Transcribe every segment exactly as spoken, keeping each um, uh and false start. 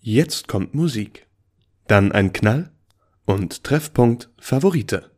Jetzt kommt Musik. Dann ein Knall und Treffpunkt Favorite.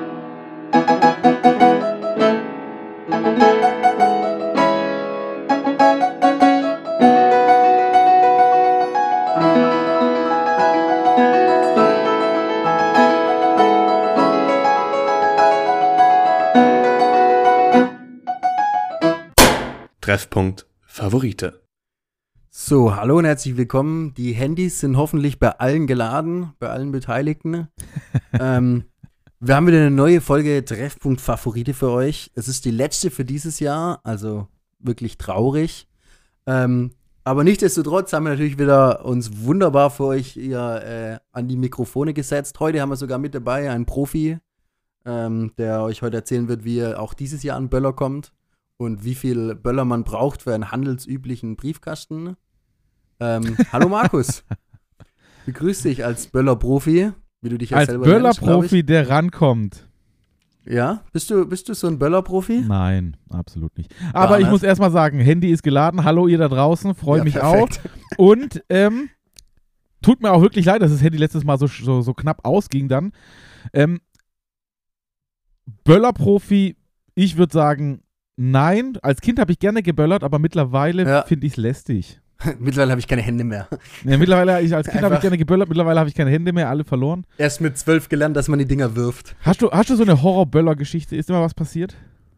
Treffpunkt Favorite. So, hallo und herzlich willkommen. Die Handys sind hoffentlich bei allen geladen, bei allen Beteiligten. ähm, wir haben wieder eine neue Folge Treffpunkt Favorite für euch. Es ist die letzte für dieses Jahr, also wirklich traurig. Ähm, aber nichtsdestotrotz haben wir natürlich wieder uns wunderbar für euch hier äh, an die Mikrofone gesetzt. Heute haben wir sogar mit dabei einen Profi, ähm, der euch heute erzählen wird, wie er auch dieses Jahr an Böller kommt und wie viel Böller man braucht für einen handelsüblichen Briefkasten. Ähm, hallo Markus, begrüß dich als Böller-Profi, wie du dich ja als selber Böller-Profi, nennst, glaub ich. der rankommt. Ja, bist du, bist du so ein Böller-Profi? Nein, absolut nicht. Aber Gar ich nicht. muss erstmal sagen, Handy ist geladen. Hallo ihr da draußen, freue Ja, mich perfekt. auch. Und ähm, tut mir auch wirklich leid, dass das Handy letztes Mal so, so, so knapp ausging dann. Ähm, Böller-Profi, ich würde sagen, nein. Als Kind habe ich gerne geböllert, aber mittlerweile Ja. finde ich es lästig. Mittlerweile habe ich keine Hände mehr. Ja, mittlerweile, ich, als Kind habe ich Einfach- gerne geböllert, mittlerweile habe ich keine Hände mehr, alle verloren. Erst mit zwölf gelernt, dass man die Dinger wirft. Hast du, hast du so eine Horror-Böller-Geschichte? Ist immer was passiert?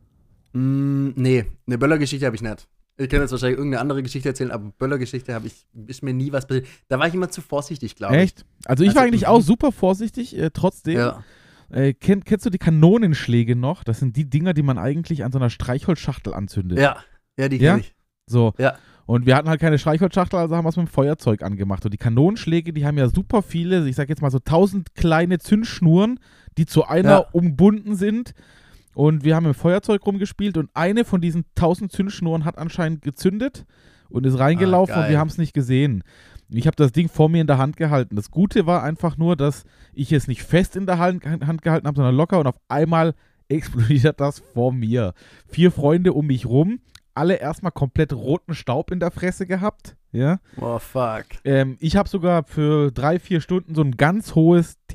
Mm, nee, eine Böller-Geschichte habe ich nicht. Ich kann jetzt wahrscheinlich irgendeine andere Geschichte erzählen, aber Böller-Geschichte habe ich, ist mir nie was passiert. Da war ich immer zu vorsichtig, glaube ich. Echt? Also ich Also, war eigentlich mhm. auch super vorsichtig, äh, trotzdem. Ja. Äh, kenn, kennst du die Kanonenschläge noch? Das sind die Dinger, die man eigentlich an so einer Streichholzschachtel anzündet. Ja, ja, die Ja? kenne ich. So. Ja. Und wir hatten halt keine Streichholzschachtel, also haben wir es mit dem Feuerzeug angemacht. Und die Kanonenschläge, die haben ja super viele, ich sag jetzt mal so tausend kleine Zündschnuren, die zu einer Ja. umbunden sind. Und wir haben mit dem Feuerzeug rumgespielt und eine von diesen tausend Zündschnuren hat anscheinend gezündet und ist reingelaufen Ah, und geil. wir haben es nicht gesehen. Ich habe das Ding vor mir in der Hand gehalten. Das Gute war einfach nur, dass ich es nicht fest in der Hand, Hand gehalten habe, sondern locker und auf einmal explodiert das vor mir. Vier Freunde um mich rum, alle erstmal komplett roten Staub in der Fresse gehabt. Ja. Oh, fuck. Ähm, ich habe sogar für drei, vier Stunden so ein ganz hohes Tiii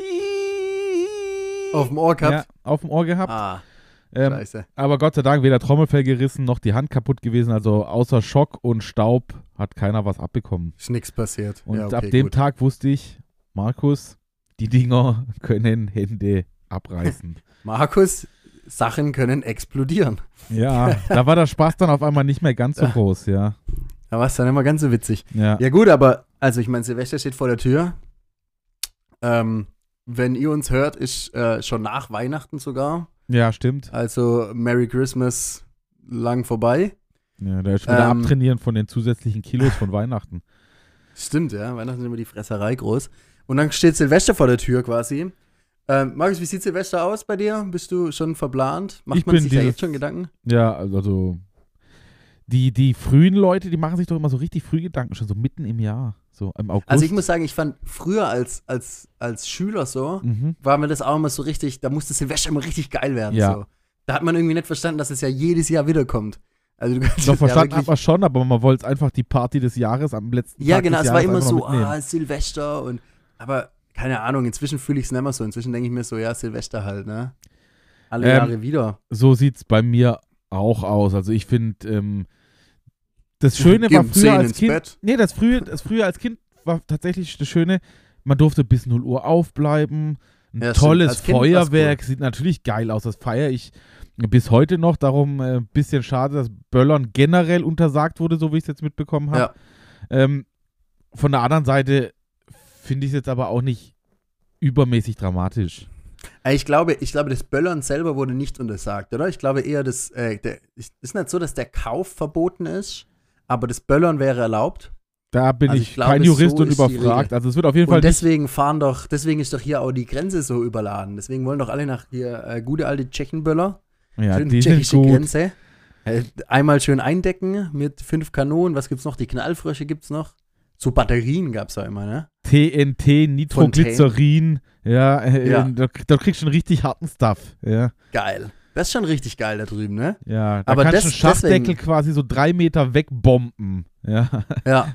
Auf dem Ohr gehabt? ja, auf dem Ohr gehabt. Ah, ähm, scheiße. aber Gott sei Dank weder Trommelfell gerissen noch die Hand kaputt gewesen. Also außer Schock und Staub hat keiner was abbekommen. Ist nichts passiert. Und ja, okay, ab dem gut. Tag wusste ich, Markus, die Dinger können Hände abreißen. Markus, Sachen können explodieren. Ja, da war der Spaß dann auf einmal nicht mehr ganz so groß, ja. Da war es dann immer ganz so witzig. Ja, Ja gut, aber, also ich meine, Silvester steht vor der Tür. Ähm, wenn ihr uns hört, ist äh, schon nach Weihnachten sogar. ja stimmt. Also Merry Christmas lang vorbei. Ja, der ist wieder Ähm, abtrainieren von den zusätzlichen Kilos von Weihnachten. Stimmt, ja. Weihnachten ist immer die Fresserei groß. Und dann steht Silvester vor der Tür quasi. Ähm, Markus, wie sieht Silvester aus bei dir? Bist du schon verplant? Macht Ich man bin sich da dieses- jetzt schon Gedanken? Ja, also die, die frühen Leute, die machen sich doch immer so richtig früh Gedanken, schon so mitten im Jahr, so im August. Also ich muss sagen, ich fand früher als, als, als Schüler so, mhm. war mir das auch immer so richtig, da musste Silvester immer richtig geil werden. Ja. So. Da hat man irgendwie nicht verstanden, dass es ja jedes Jahr wiederkommt. Also du kannst Doch es ja verstanden hat wirklich, man schon, aber man wollte einfach die Party des Jahres am letzten ja, Tag genau, des es war Jahres immer einfach noch so, mitnehmen. ah, Silvester und, aber keine Ahnung, inzwischen fühle ich es nicht mehr so. Inzwischen denke ich mir so, ja, Silvester halt, ne? Alle Ähm, Jahre wieder. So sieht es bei mir auch aus. Also ich finde, ähm, das Schöne Geh war um früher zehn als ins Kind. Bett. Nee, das frühe, das früher als Kind war tatsächlich das Schöne, man durfte bis null Uhr aufbleiben. Ein Ja, stimmt. tolles Als Kind war's Feuerwerk, sieht natürlich geil aus. Das feiere ich bis heute noch. Darum ein äh, bisschen schade, dass Böllern generell untersagt wurde, so wie ich es jetzt mitbekommen habe. Ja. Ähm, von der anderen Seite finde ich es jetzt aber auch nicht übermäßig dramatisch. Äh, Ich glaube, ich glaube, das Böllern selber wurde nicht untersagt, oder? Ich glaube eher, dass, äh, der, ist nicht so, dass der Kauf verboten ist, aber das Böllern wäre erlaubt. Da bin Also ich, ich glaube, kein Jurist so und ist die überfragt. Regel. Also es wird auf jeden Fall Und nicht. deswegen fahren doch, deswegen ist doch hier auch die Grenze so überladen. Deswegen wollen doch alle nach hier äh, gute alte Tschechenböller. Ja, Schön die sind tschechische gut. Grenze. Äh, einmal schön eindecken mit fünf Kanonen. Was gibt's noch? Die Knallfrösche gibt's noch. So Batterien gab's ja immer, ne? T N T, Nitroglycerin. Ja, äh, Ja. Da, da kriegst du einen richtig harten Stuff. Ja, Geil. Das ist schon richtig geil da drüben, ne? ja da Aber kannst du das- einen Schachdeckel deswegen- quasi so drei Meter wegbomben. Ja, Ja.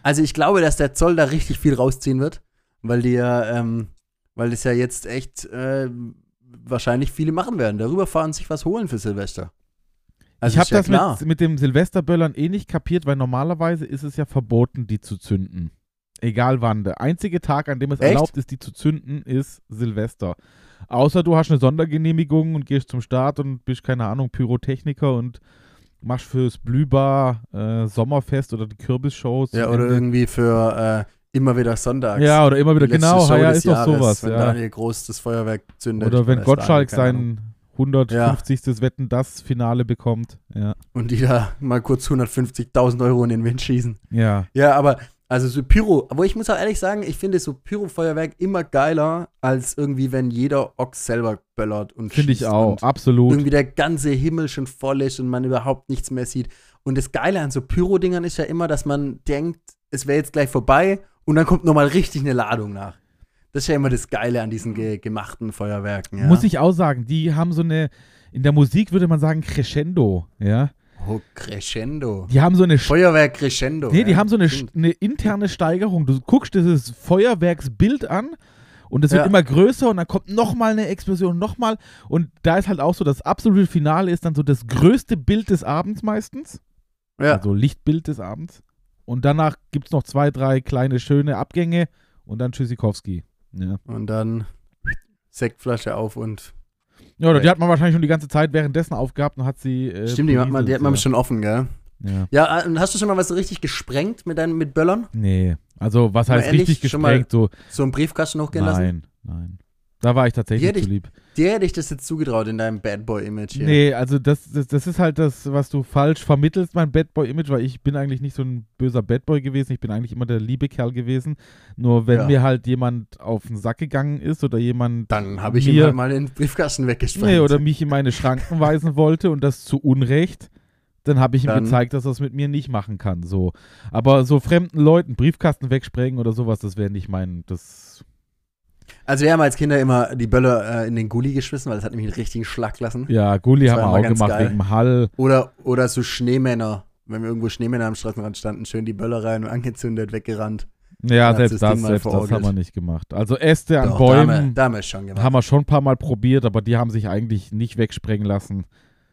Also ich glaube, dass der Zoll da richtig viel rausziehen wird, weil die ja, ähm, weil das ja jetzt echt äh, wahrscheinlich viele machen werden. Darüber fahren, sich was holen für Silvester. Also ich habe ist ja das klar. mit, mit dem Silvesterböllern eh nicht kapiert, weil normalerweise ist es ja verboten, die zu zünden. Egal wann. Der einzige Tag, an dem es Echt? erlaubt ist, die zu zünden, ist Silvester. Außer du hast eine Sondergenehmigung und gehst zum Start und bist, keine Ahnung, Pyrotechniker und machst fürs Blühbar äh, Sommerfest oder die Kürbisshows. Ja, oder irgendwie für äh, immer wieder sonntags. Ja, oder immer wieder, Die letzte genau, Show ja, des ist doch Jahres, sowas. Wenn Ja. Daniel Groß das Feuerwerk zündet. Oder wenn Oder Gottschalk Stadion, keine Ahnung. sein hundertfünfzigstes Wetten das Finale bekommt. Ja. Und die da mal kurz hundertfünfzigtausend Euro in den Wind schießen. Ja. Ja, aber also so Pyro, aber ich muss auch ehrlich sagen, ich finde so Pyro-Feuerwerk immer geiler, als irgendwie, wenn jeder Ochs selber böllert und Finde ich schießt auch, und absolut. irgendwie der ganze Himmel schon voll ist und man überhaupt nichts mehr sieht. Und das Geile an so Pyro-Dingern ist ja immer, dass man denkt, es wäre jetzt gleich vorbei und dann kommt nochmal richtig eine Ladung nach. Das ist ja immer das Geile an diesen ge- gemachten Feuerwerken. Ja. Muss ich auch sagen, die haben so eine, in der Musik würde man sagen Crescendo, ja. Oh, Crescendo. Die haben so eine Feuerwerk Crescendo. Nee, die ja. haben so eine, Stimmt. eine interne Steigerung. Du guckst dieses Feuerwerksbild an und es wird Ja. immer größer und dann kommt nochmal eine Explosion, nochmal. Und da ist halt auch so, das absolute Finale ist dann so das größte Bild des Abends meistens. Ja. Also Lichtbild des Abends. Und danach gibt es noch zwei, drei kleine schöne Abgänge und dann Tschüssikowski. Ja. Und dann Sektflasche auf und. Ja, oder die hat man wahrscheinlich schon die ganze Zeit währenddessen aufgehabt und hat sie. Äh, Stimmt, die hat man, die hat man berieselt, schon offen, gell? ja. Ja, und hast du schon mal was so richtig gesprengt mit deinen mit Böllern? Nee, also was Mal heißt ehrlich, richtig schon mal gesprengt? So, So einen Briefkasten hochgehen lassen? nein, nein. Da war ich tatsächlich Die hätte zu lieb. Dir hätte ich das jetzt zugetraut in deinem Bad Boy-Image hier. Nee, also das, das, das ist halt das, was du falsch vermittelst, mein Bad Boy-Image, weil ich bin eigentlich nicht so ein böser Bad Boy gewesen, ich bin eigentlich immer der liebe Kerl gewesen. Nur wenn Ja. mir halt jemand auf den Sack gegangen ist oder jemand Dann habe ich ihm mir, halt mal den Briefkasten weggesprengt. nee, oder mich in meine Schranken weisen wollte und das zu Unrecht, dann habe ich ihm Dann- gezeigt, dass er es mit mir nicht machen kann. So. Aber so fremden Leuten Briefkasten wegsprengen oder sowas, das wäre nicht mein, das... Also wir haben als Kinder immer die Böller äh, in den Gully geschmissen, weil das hat nämlich einen richtigen Schlag lassen. Ja, Gulli Das haben war wir immer auch ganz gemacht geil. wegen dem Hall. Oder, oder so Schneemänner. Wenn wir irgendwo Schneemänner am Straßenrand standen, schön die Böller rein und angezündet, weggerannt. Ja, Dann hat selbst das das, Ding mal selbst das verorgelt. haben wir nicht gemacht. Also Äste an Doch, da haben wir, Bäumen da haben wir es schon gemacht. haben wir schon ein paar Mal probiert, aber die haben sich eigentlich nicht wegsprengen lassen.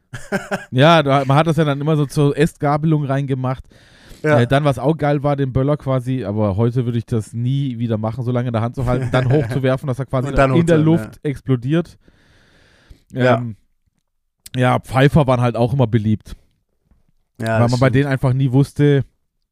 Ja, da, man hat das ja dann immer so zur Ästgabelung reingemacht. Ja. Äh, dann, was auch geil war, den Böller quasi, aber heute würde ich das nie wieder machen, so lange in der Hand zu halten, dann hochzuwerfen, dass er quasi Und dann in der hochzuwerfen, Luft explodiert. Ja. Ähm, ja, Pfeifer waren halt auch immer beliebt, ja, weil das man bei stimmt. denen einfach nie wusste,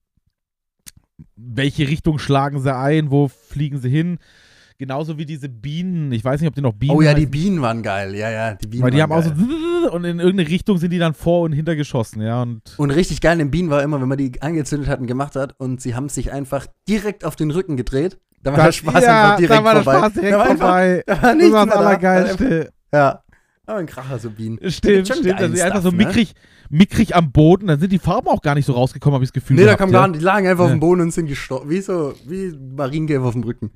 welche Richtung schlagen sie ein, wo fliegen sie hin. Genauso wie diese Bienen, ich weiß nicht, ob die noch Bienen Oh ja, die heißen. Bienen waren geil. Ja, ja, die Bienen Weil die waren haben auch geil. so und in irgendeine Richtung sind die dann vor und hinter geschossen, ja. Und Und richtig geil in den Bienen war immer, wenn man die angezündet hat und gemacht hat und sie haben sich einfach direkt auf den Rücken gedreht. Da war der Spaß ja, einfach direkt da war der vorbei. Spaß direkt da war vorbei. Einfach, da war Das nichts war das mehr da. Allergeilste. Ja. Aber ein Kracher, so Bienen. Stimmt, Schon stimmt. geilen Also einfach so Stuff, ne? mickrig, mickrig am Boden. Dann sind die Farben auch gar nicht so rausgekommen, habe ich das Gefühl. Nee, da gehabt, kam ja. gar nicht. Die lagen einfach auf Ja. dem Boden und sind gestorben. Wie so, wie Marienkäfer auf dem Rücken.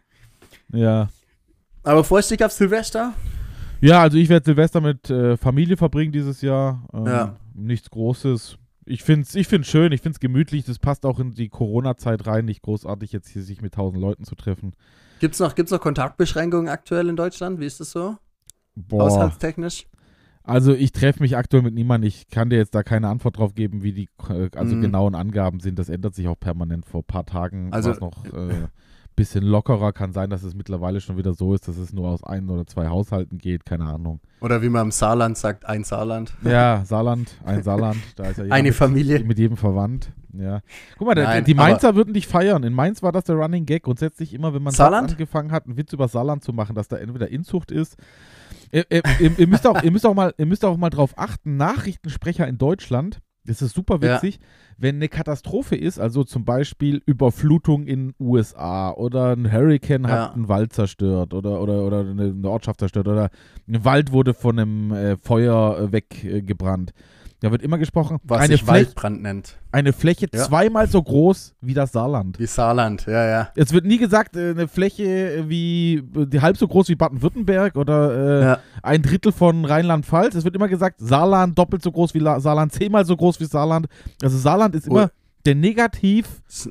Ja. Aber vorher gab es Silvester. Ja, also ich werde Silvester mit äh, Familie verbringen dieses Jahr. Ähm, Ja. Nichts Großes. Ich finde es ich find's schön, ich finde es gemütlich. Das passt auch in die Corona-Zeit rein. Nicht großartig jetzt hier sich mit tausend Leuten zu treffen. Gibt's noch, gibt's noch Kontaktbeschränkungen aktuell in Deutschland? Wie ist das so? Boah. Haushaltstechnisch? Also ich treffe mich aktuell mit niemandem. Ich kann dir jetzt da keine Antwort drauf geben, wie die äh, also Mhm. genauen Angaben sind. Das ändert sich auch permanent. Vor ein paar Tagen Also- war es noch äh, bisschen lockerer. Kann sein, dass es mittlerweile schon wieder so ist, dass es nur aus ein oder zwei Haushalten geht. Keine Ahnung. Oder wie man im Saarland sagt, ein Saarland. Ja, Saarland, ein Saarland. Da ist ja jeder Eine mit, Familie. mit jedem verwandt. Ja. Guck mal, der, Nein, die aber- Mainzer würden dich feiern. In Mainz war das der Running Gag. Grundsätzlich immer, wenn man Saarland? angefangen hat, einen Witz über Saarland zu machen, dass da entweder Inzucht ist. Ihr, ihr, ihr, ihr, müsst auch, ihr, müsst auch mal, ihr müsst auch mal drauf achten, Nachrichtensprecher in Deutschland, das ist super Ja. witzig, wenn eine Katastrophe ist, also zum Beispiel Überflutung in U S A oder ein Hurricane Ja. hat einen Wald zerstört oder, oder, oder eine, eine Ortschaft zerstört oder ein Wald wurde von einem äh, Feuer äh, weggebrannt. Da wird immer gesprochen, Was eine, sich Fläch- Waldbrand nennt. eine Fläche Ja. zweimal so groß wie das Saarland. Wie Saarland, ja, ja. Es wird nie gesagt, äh, eine Fläche wie die halb so groß wie Baden-Württemberg oder äh, Ja. ein Drittel von Rheinland-Pfalz. Es wird immer gesagt, Saarland doppelt so groß wie La Saarland, zehnmal so groß wie Saarland. Also Saarland ist immer Oh. der Negativ S-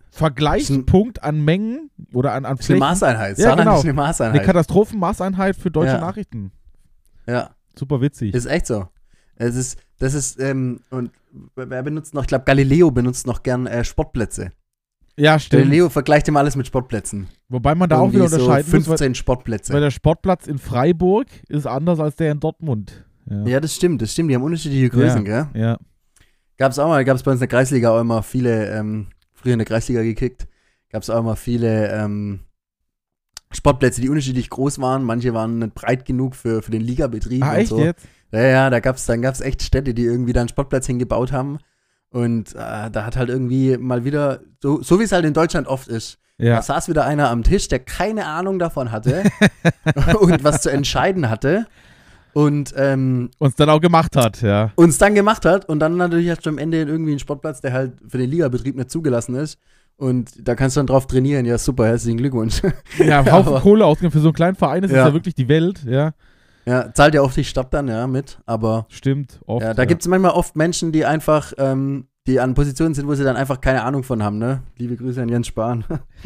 Vergleichspunkt an Mengen oder an, an Eine Flächen. Maßeinheit. Ja, Saarland genau. ist eine Eine Maßeinheit. Katastrophenmaßeinheit für deutsche Ja. Nachrichten. Ja, Super witzig. ist echt so. Es ist, das ist, ähm, und wer benutzt noch, ich glaube, Galileo benutzt noch gern äh, Sportplätze. Ja, stimmt. Galileo vergleicht immer alles mit Sportplätzen. Wobei man da auch Irgendwie wieder unterscheiden so muss, weil, fünfzehn Sportplätze. weil der Sportplatz in Freiburg ist anders als der in Dortmund. Ja, Ja, das stimmt, das stimmt. Die haben unterschiedliche Größen, gell? ja. Gab es auch mal, gab es bei uns in der Kreisliga auch immer viele, ähm, früher in der Kreisliga gekickt, gab es auch immer viele ähm, Sportplätze, die unterschiedlich groß waren. Manche waren nicht breit genug für, für den Ligabetrieb Ah, und echt so. jetzt? Ja, ja, da gab es dann gab's echt Städte, die irgendwie da einen Sportplatz hingebaut haben. Und äh, da hat halt irgendwie mal wieder, so, so wie es halt in Deutschland oft ist, Ja. da saß wieder einer am Tisch, der keine Ahnung davon hatte und was zu entscheiden hatte. Und ähm, Uns dann auch gemacht hat, ja. uns dann gemacht hat und dann natürlich hast du am Ende irgendwie einen Sportplatz, der halt für den Ligabetrieb nicht zugelassen ist und da kannst du dann drauf trainieren. Ja, super, herzlichen Glückwunsch. Ja, einen Haufen Aber- Kohle ausgeben für so einen kleinen Verein, das Ja. ist ja wirklich die Welt, ja. Ja, zahlt ja oft die Stadt dann, ja, mit, aber Stimmt, oft. ja, da gibt es manchmal oft Menschen, die einfach, ähm, die an Positionen sind, wo sie dann einfach keine Ahnung von haben, ne? Liebe Grüße an Jens Spahn.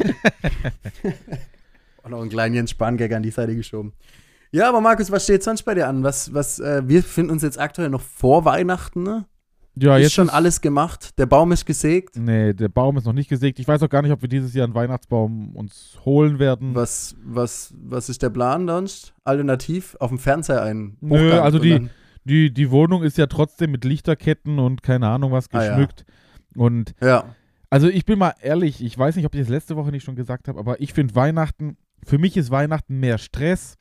Auch noch einen kleinen Jens Spahn-Gag an die Seite geschoben. Ja, aber Markus, was steht sonst bei dir an? Was, was, äh, wir befinden uns jetzt aktuell noch vor Weihnachten, ne? ja, ist jetzt schon alles gemacht, der Baum ist gesägt. Nee, der Baum ist noch nicht gesägt. Ich weiß auch gar nicht, ob wir dieses Jahr einen Weihnachtsbaum uns holen werden. Was, was, was ist der Plan sonst? Alternativ auf dem Fernseher ein. Nö, Hochkant also und die- dann- Die, die Wohnung ist ja trotzdem mit Lichterketten und keine Ahnung was Ah, ja. geschmückt. Und Ja, also ich bin mal ehrlich, ich weiß nicht, ob ich das letzte Woche nicht schon gesagt habe, aber ich finde Weihnachten, für mich ist Weihnachten mehr Stress.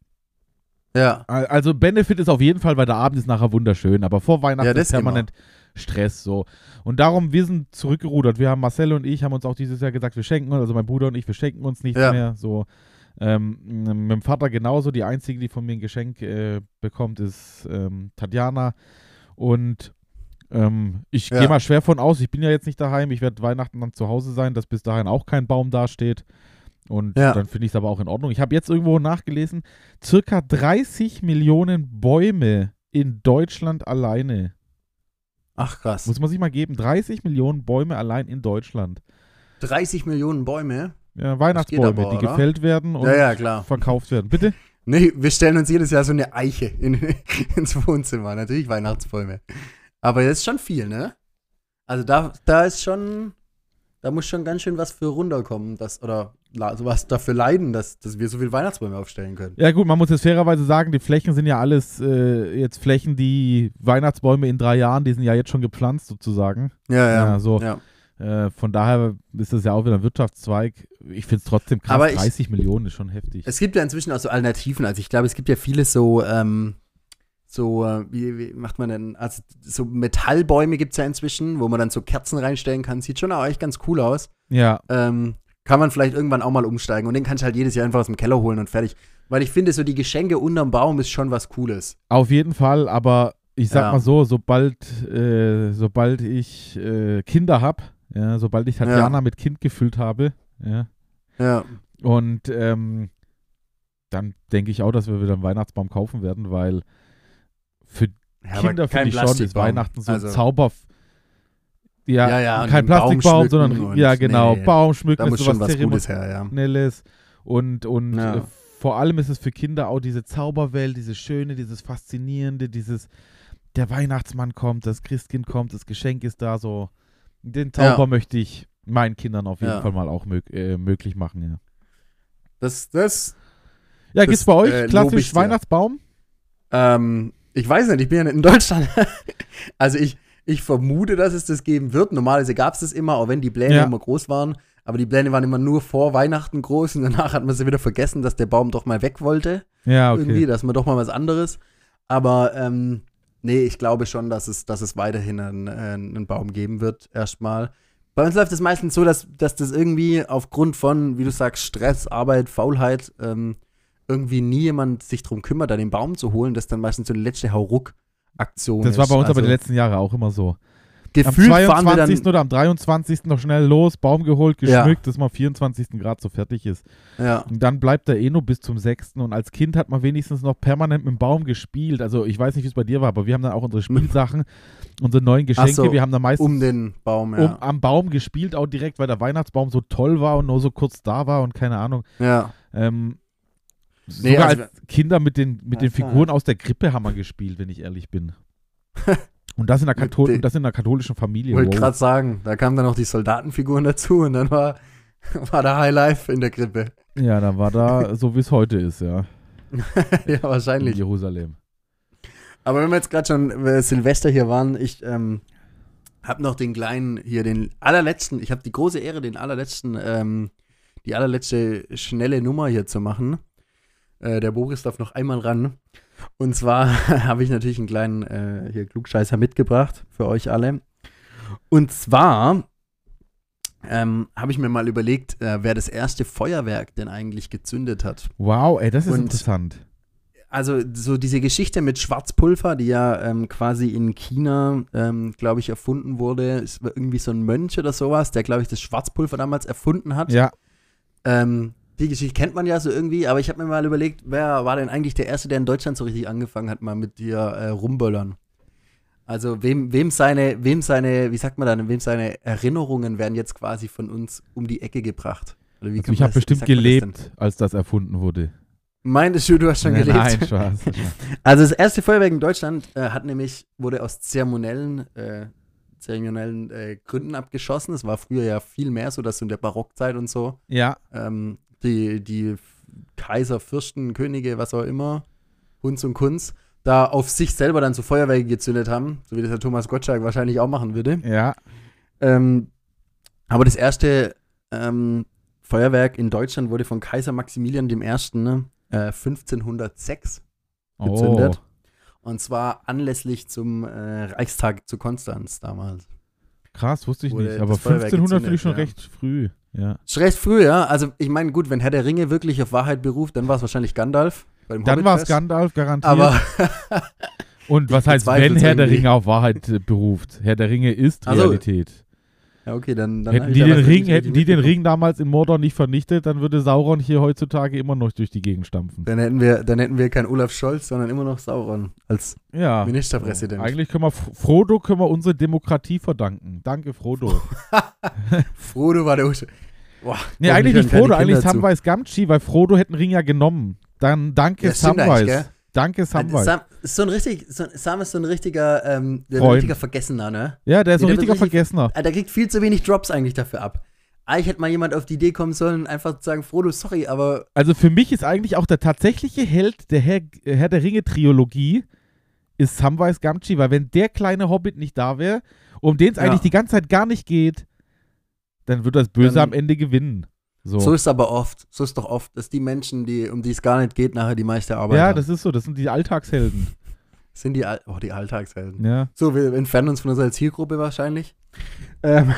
ja. Al- Also Benefit ist auf jeden Fall, weil der Abend ist nachher wunderschön, aber vor Weihnachten Ja, das ist permanent Stress so. Und darum, wir sind zurückgerudert. Wir haben, Marcel und ich haben uns auch dieses Jahr gesagt, wir schenken uns, also mein Bruder und ich, wir schenken uns nichts Ja. mehr. So, ähm, mit dem Vater genauso. Die einzige, die von mir ein Geschenk äh, bekommt, ist ähm, Tatjana. Und ähm, ich Ja. gehe mal schwer von aus, ich bin ja jetzt nicht daheim, ich werde Weihnachten dann zu Hause sein, dass bis dahin auch kein Baum dasteht. Und Ja. dann finde ich es aber auch in Ordnung. Ich habe jetzt irgendwo nachgelesen, circa dreißig Millionen Bäume in Deutschland alleine. Ach krass. Muss man sich mal geben. dreißig Millionen Bäume allein in Deutschland. dreißig Millionen Bäume? Ja, Weihnachtsbäume, aber, die oder? gefällt werden und Ja, ja, klar. verkauft werden. Bitte? Nee, wir stellen uns jedes Jahr so eine Eiche in, ins Wohnzimmer. Natürlich Weihnachtsbäume. Aber das ist schon viel, ne? Also da, da ist schon, da muss schon ganz schön was für runterkommen, dass, oder la- sowas dafür leiden, dass, dass wir so viele Weihnachtsbäume aufstellen können. Ja gut, man muss jetzt fairerweise sagen, die Flächen sind ja alles äh, jetzt Flächen, die Weihnachtsbäume in drei Jahren, die sind ja jetzt schon gepflanzt sozusagen. Ja, Ja, so. Ja. Äh, von daher ist das ja auch wieder ein Wirtschaftszweig. Ich finde es trotzdem krass, Aber ich- dreißig Millionen ist schon heftig. Es gibt ja inzwischen auch so Alternativen. Also ich glaube, es gibt ja viele so, ähm, so, äh, wie, wie macht man denn, also so Metallbäume gibt es ja inzwischen, wo man dann so Kerzen reinstellen kann. Sieht schon auch echt ganz cool aus. Ja, Ähm, kann man vielleicht irgendwann auch mal umsteigen. Und den kannst du halt jedes Jahr einfach aus dem Keller holen und fertig. Weil ich finde, so die Geschenke unterm Baum ist schon was Cooles. auf jeden Fall, aber ich sag Ja. mal so, sobald, äh, sobald ich äh, Kinder habe, ja, sobald ich Tatjana Ja. mit Kind gefüllt habe, ja, Ja. und ähm, dann denke ich auch, dass wir wieder einen Weihnachtsbaum kaufen werden, weil für Ja, aber Kinder kein finde ich schon, ist Plastikbaum. Weihnachten so Also- ein Zauber. Ja, Ja, ja, und kein den Baum Plastikbaum, schmücken sondern und- ja, genau, nee, Baum schmücken, Da ist muss sowas schon was Gutes her, ja. Zeremonielles. Und, und Ja. äh, vor allem ist es für Kinder auch diese Zauberwelt, dieses Schöne, dieses Faszinierende, dieses, der Weihnachtsmann kommt, das Christkind kommt, das Geschenk ist da, so. Den Zauber Ja. möchte ich meinen Kindern auf jeden Ja. Fall mal auch mög äh, möglich machen, ja. Das, das, Ja, Das, gibt's bei euch äh, lob ich klassisch dir. Weihnachtsbaum? ähm, ich weiß nicht, ich bin ja nicht in Deutschland. Also ich, ich vermute, dass es das geben wird. Normalerweise gab es das immer, auch wenn die Pläne Ja. immer groß waren. Aber die Pläne waren immer nur vor Weihnachten groß und danach hat man sie wieder vergessen, dass der Baum doch mal weg wollte. Ja, okay. Irgendwie, dass man doch mal was anderes. Aber ähm, nee, ich glaube schon, dass es, dass es weiterhin einen, äh, einen Baum geben wird, erstmal. Bei uns läuft es meistens so, dass, dass das irgendwie aufgrund von, wie du sagst, Stress, Arbeit, Faulheit, ähm, irgendwie nie jemand sich drum kümmert, da den Baum zu holen. Das ist dann meistens so eine letzte Hauruck-Aktion. Das war bei uns ist. aber die Also, letzten Jahre auch immer so. gefühlt am fahren wir zweiundzwanzigsten dann. oder am dreiundzwanzigsten noch schnell los, Baum geholt, Ja. geschmückt, dass man am vierundzwanzigsten Grad so fertig ist. Ja. Und dann bleibt er eh nur bis zum sechsten Und als Kind hat man wenigstens noch permanent mit dem Baum gespielt. Also ich weiß nicht, wie es bei dir war, aber wir haben dann auch unsere Spielsachen, unsere neuen Geschenke. Ach so, wir haben dann meistens Um den Baum, ja. um, am Baum gespielt, auch direkt, weil der Weihnachtsbaum so toll war und nur so kurz da war und keine Ahnung. ja. Ähm, Nee, sogar also- als Kinder mit den, mit Ja, den klar. Figuren aus der Krippe haben wir gespielt, wenn ich ehrlich bin. Und das in einer, Kathol den- und das in einer katholischen Familie. Ich wollte Wow. gerade sagen, da kamen dann noch die Soldatenfiguren dazu und dann war, war der High Life in der Krippe. Ja, dann war da so, wie es heute ist, ja. Ja, In wahrscheinlich. Jerusalem. Aber wenn wir jetzt gerade schon äh, Silvester hier waren, ich ähm, habe noch den kleinen, hier den allerletzten, ich habe die große Ehre, den allerletzten, ähm, die allerletzte schnelle Nummer hier zu machen. Äh, der Boris darf noch einmal ran. Und zwar habe ich natürlich einen kleinen äh, hier Klugscheißer mitgebracht für euch alle. Und zwar ähm, habe ich mir mal überlegt, äh, wer das erste Feuerwerk denn eigentlich gezündet hat. Wow, ey, das ist Und- interessant. Also so diese Geschichte mit Schwarzpulver, die ja ähm, quasi in China, ähm, glaube ich, erfunden wurde. Es war irgendwie so ein Mönch oder sowas, der, glaube ich, das Schwarzpulver damals erfunden hat. Ja, Ähm, die Geschichte kennt man ja so irgendwie, aber ich habe mir mal überlegt, wer war denn eigentlich der Erste, der in Deutschland so richtig angefangen hat, mal mit hier äh, rumböllern. Also wem, wem seine, wem seine, wie sagt man dann, wem seine Erinnerungen werden jetzt quasi von uns um die Ecke gebracht. Oder wie also kann ich man habe das- wie bestimmt sagt man das denn? gelebt, als das erfunden wurde. Meintest du, du hast schon Nein, gelebt? Nein, Spaß. Also das erste Feuerwerk in Deutschland äh, hat nämlich, wurde aus zeremoniellen, äh, zeremoniellen äh, Gründen abgeschossen. Es war früher ja viel mehr so, dass so in der Barockzeit und so Ja, ähm, die, die Kaiser, Fürsten, Könige, was auch immer, Hunz und Kunz, da auf sich selber dann so Feuerwerke gezündet haben, so wie das der Thomas Gottschalk wahrscheinlich auch machen würde. ja. Ähm, aber das erste ähm, Feuerwerk in Deutschland wurde von Kaiser Maximilian I. Ne, äh, fünfzehnhundertsechs gezündet. Oh, Und zwar anlässlich zum äh, Reichstag zu Konstanz damals. krass, wusste ich Wurde nicht. das Aber Feuerwerk fünfzehnhundert finde ich schon gezündet, recht früh. Ja. Ist recht früh, ja. Also ich meine, gut, wenn Herr der Ringe wirklich auf Wahrheit beruft, dann war es wahrscheinlich Gandalf. Bei dem Dann war es Hobbitfest. Gandalf garantiert. Aber Und was ich heißt, bezweifle wenn es Herr der irgendwie. Ringe auf Wahrheit äh, beruft? Herr der Ringe ist Ach so. Realität. ja, okay, dann, dann hab Hätten ich die, da den was Ring, wirklich hätten die den mitbekommen. Ring damals in Mordor nicht vernichtet, dann würde Sauron hier heutzutage immer noch durch die Gegend stampfen. Dann hätten wir, dann hätten wir keinen Olaf Scholz, sondern immer noch Sauron als Ja. Ministerpräsident. Eigentlich können wir Fr- Frodo können wir unsere Demokratie verdanken. Danke, Frodo. Frodo war der Usche. Boah, Nee, hoffentlich eigentlich hören nicht keine Frodo, eigentlich Kinder zu. Samwise Gamgee, weil Frodo hätte den Ring ja genommen. Dann danke Ja, stimmt eigentlich, Samwise. gell? Danke Also, Samwise. Sam ist so ein richtig, so, Sam ist so ein richtiger, ähm, ein Freund. richtiger Vergessener, ne? Ja, der ist Nee, ein der wird richtiger richtig- Vergessener. Ah, der kriegt viel zu wenig Drops eigentlich dafür ab. Eigentlich hätte mal jemand auf die Idee kommen sollen, einfach zu sagen, Frodo, sorry, aber Also für mich ist eigentlich auch der tatsächliche Held der Herr, Herr der Ringe-Trilogie ist Samwise Gamgee, weil wenn der kleine Hobbit nicht da wäre, um den es Ja. eigentlich die ganze Zeit gar nicht geht, dann wird das Böse Dann- am Ende gewinnen. So. so ist es aber oft. So ist doch oft, dass die Menschen, die, um die es gar nicht geht, nachher die meiste Arbeit ja, haben. das ist so, das sind die Alltagshelden. sind die, Al- oh, die Alltagshelden. Ja. So, wir entfernen uns von unserer Zielgruppe wahrscheinlich. Ähm,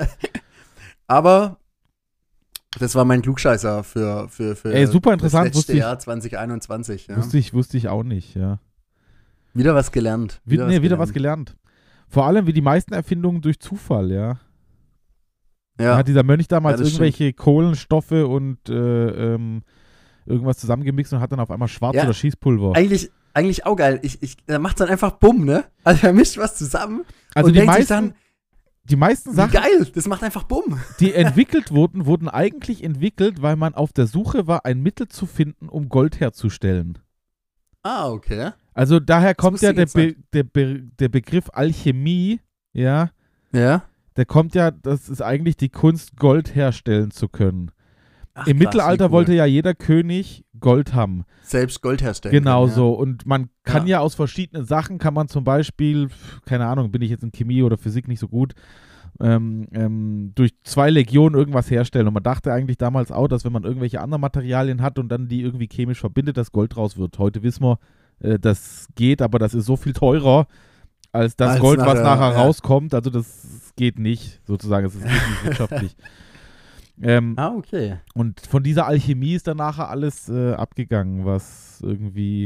aber das war mein Klugscheißer für, für, für Ey, super interessant, das letzte wusste ich- Jahr zwanzig einundzwanzig. Ja. Wusste ich, wusste ich auch nicht, ja. Wieder was gelernt. Wieder, nee, wieder was gelernt. Vor allem wie die meisten Erfindungen durch Zufall, ja. Da Ja, hat dieser Mönch damals Ja, das irgendwelche Kohlenstoffe und äh, ähm, irgendwas zusammengemixt und hat dann auf einmal Schwarz Ja. oder Schießpulver. eigentlich, eigentlich auch geil. Ich, ich, er macht dann einfach Bumm, ne? Also er mischt was zusammen Also und die denkt sich meisten, dann, die meisten wie Sachen, geil, das macht einfach Bumm. die entwickelt wurden, wurden eigentlich entwickelt, weil man auf der Suche war, ein Mittel zu finden, um Gold herzustellen. Ah, okay. Also daher kommt wusste ja ich der, jetzt Be nicht. der, Be der Begriff Alchemie, ja, Ja. der kommt ja, das ist eigentlich die Kunst, Gold herstellen zu können. Ach, Im krass, Mittelalter wie cool. wollte ja jeder König Gold haben. selbst Gold herstellen. Genau können, ja. so. Und man kann ja. Ja. aus verschiedenen Sachen, kann man zum Beispiel, keine Ahnung, bin ich jetzt in Chemie oder Physik nicht so gut, ähm, ähm, durch zwei Legionen irgendwas herstellen. Und man dachte eigentlich damals auch, dass wenn man irgendwelche anderen Materialien hat und dann die irgendwie chemisch verbindet, dass Gold draus wird. Heute wissen wir, äh, das geht, aber das ist so viel teurer als das Als Gold, was nachher, nachher ja. rauskommt. Also das geht nicht, sozusagen. Es ist nicht wirtschaftlich. Ähm, Ah, okay. und von dieser Alchemie ist dann nachher alles äh, abgegangen, was irgendwie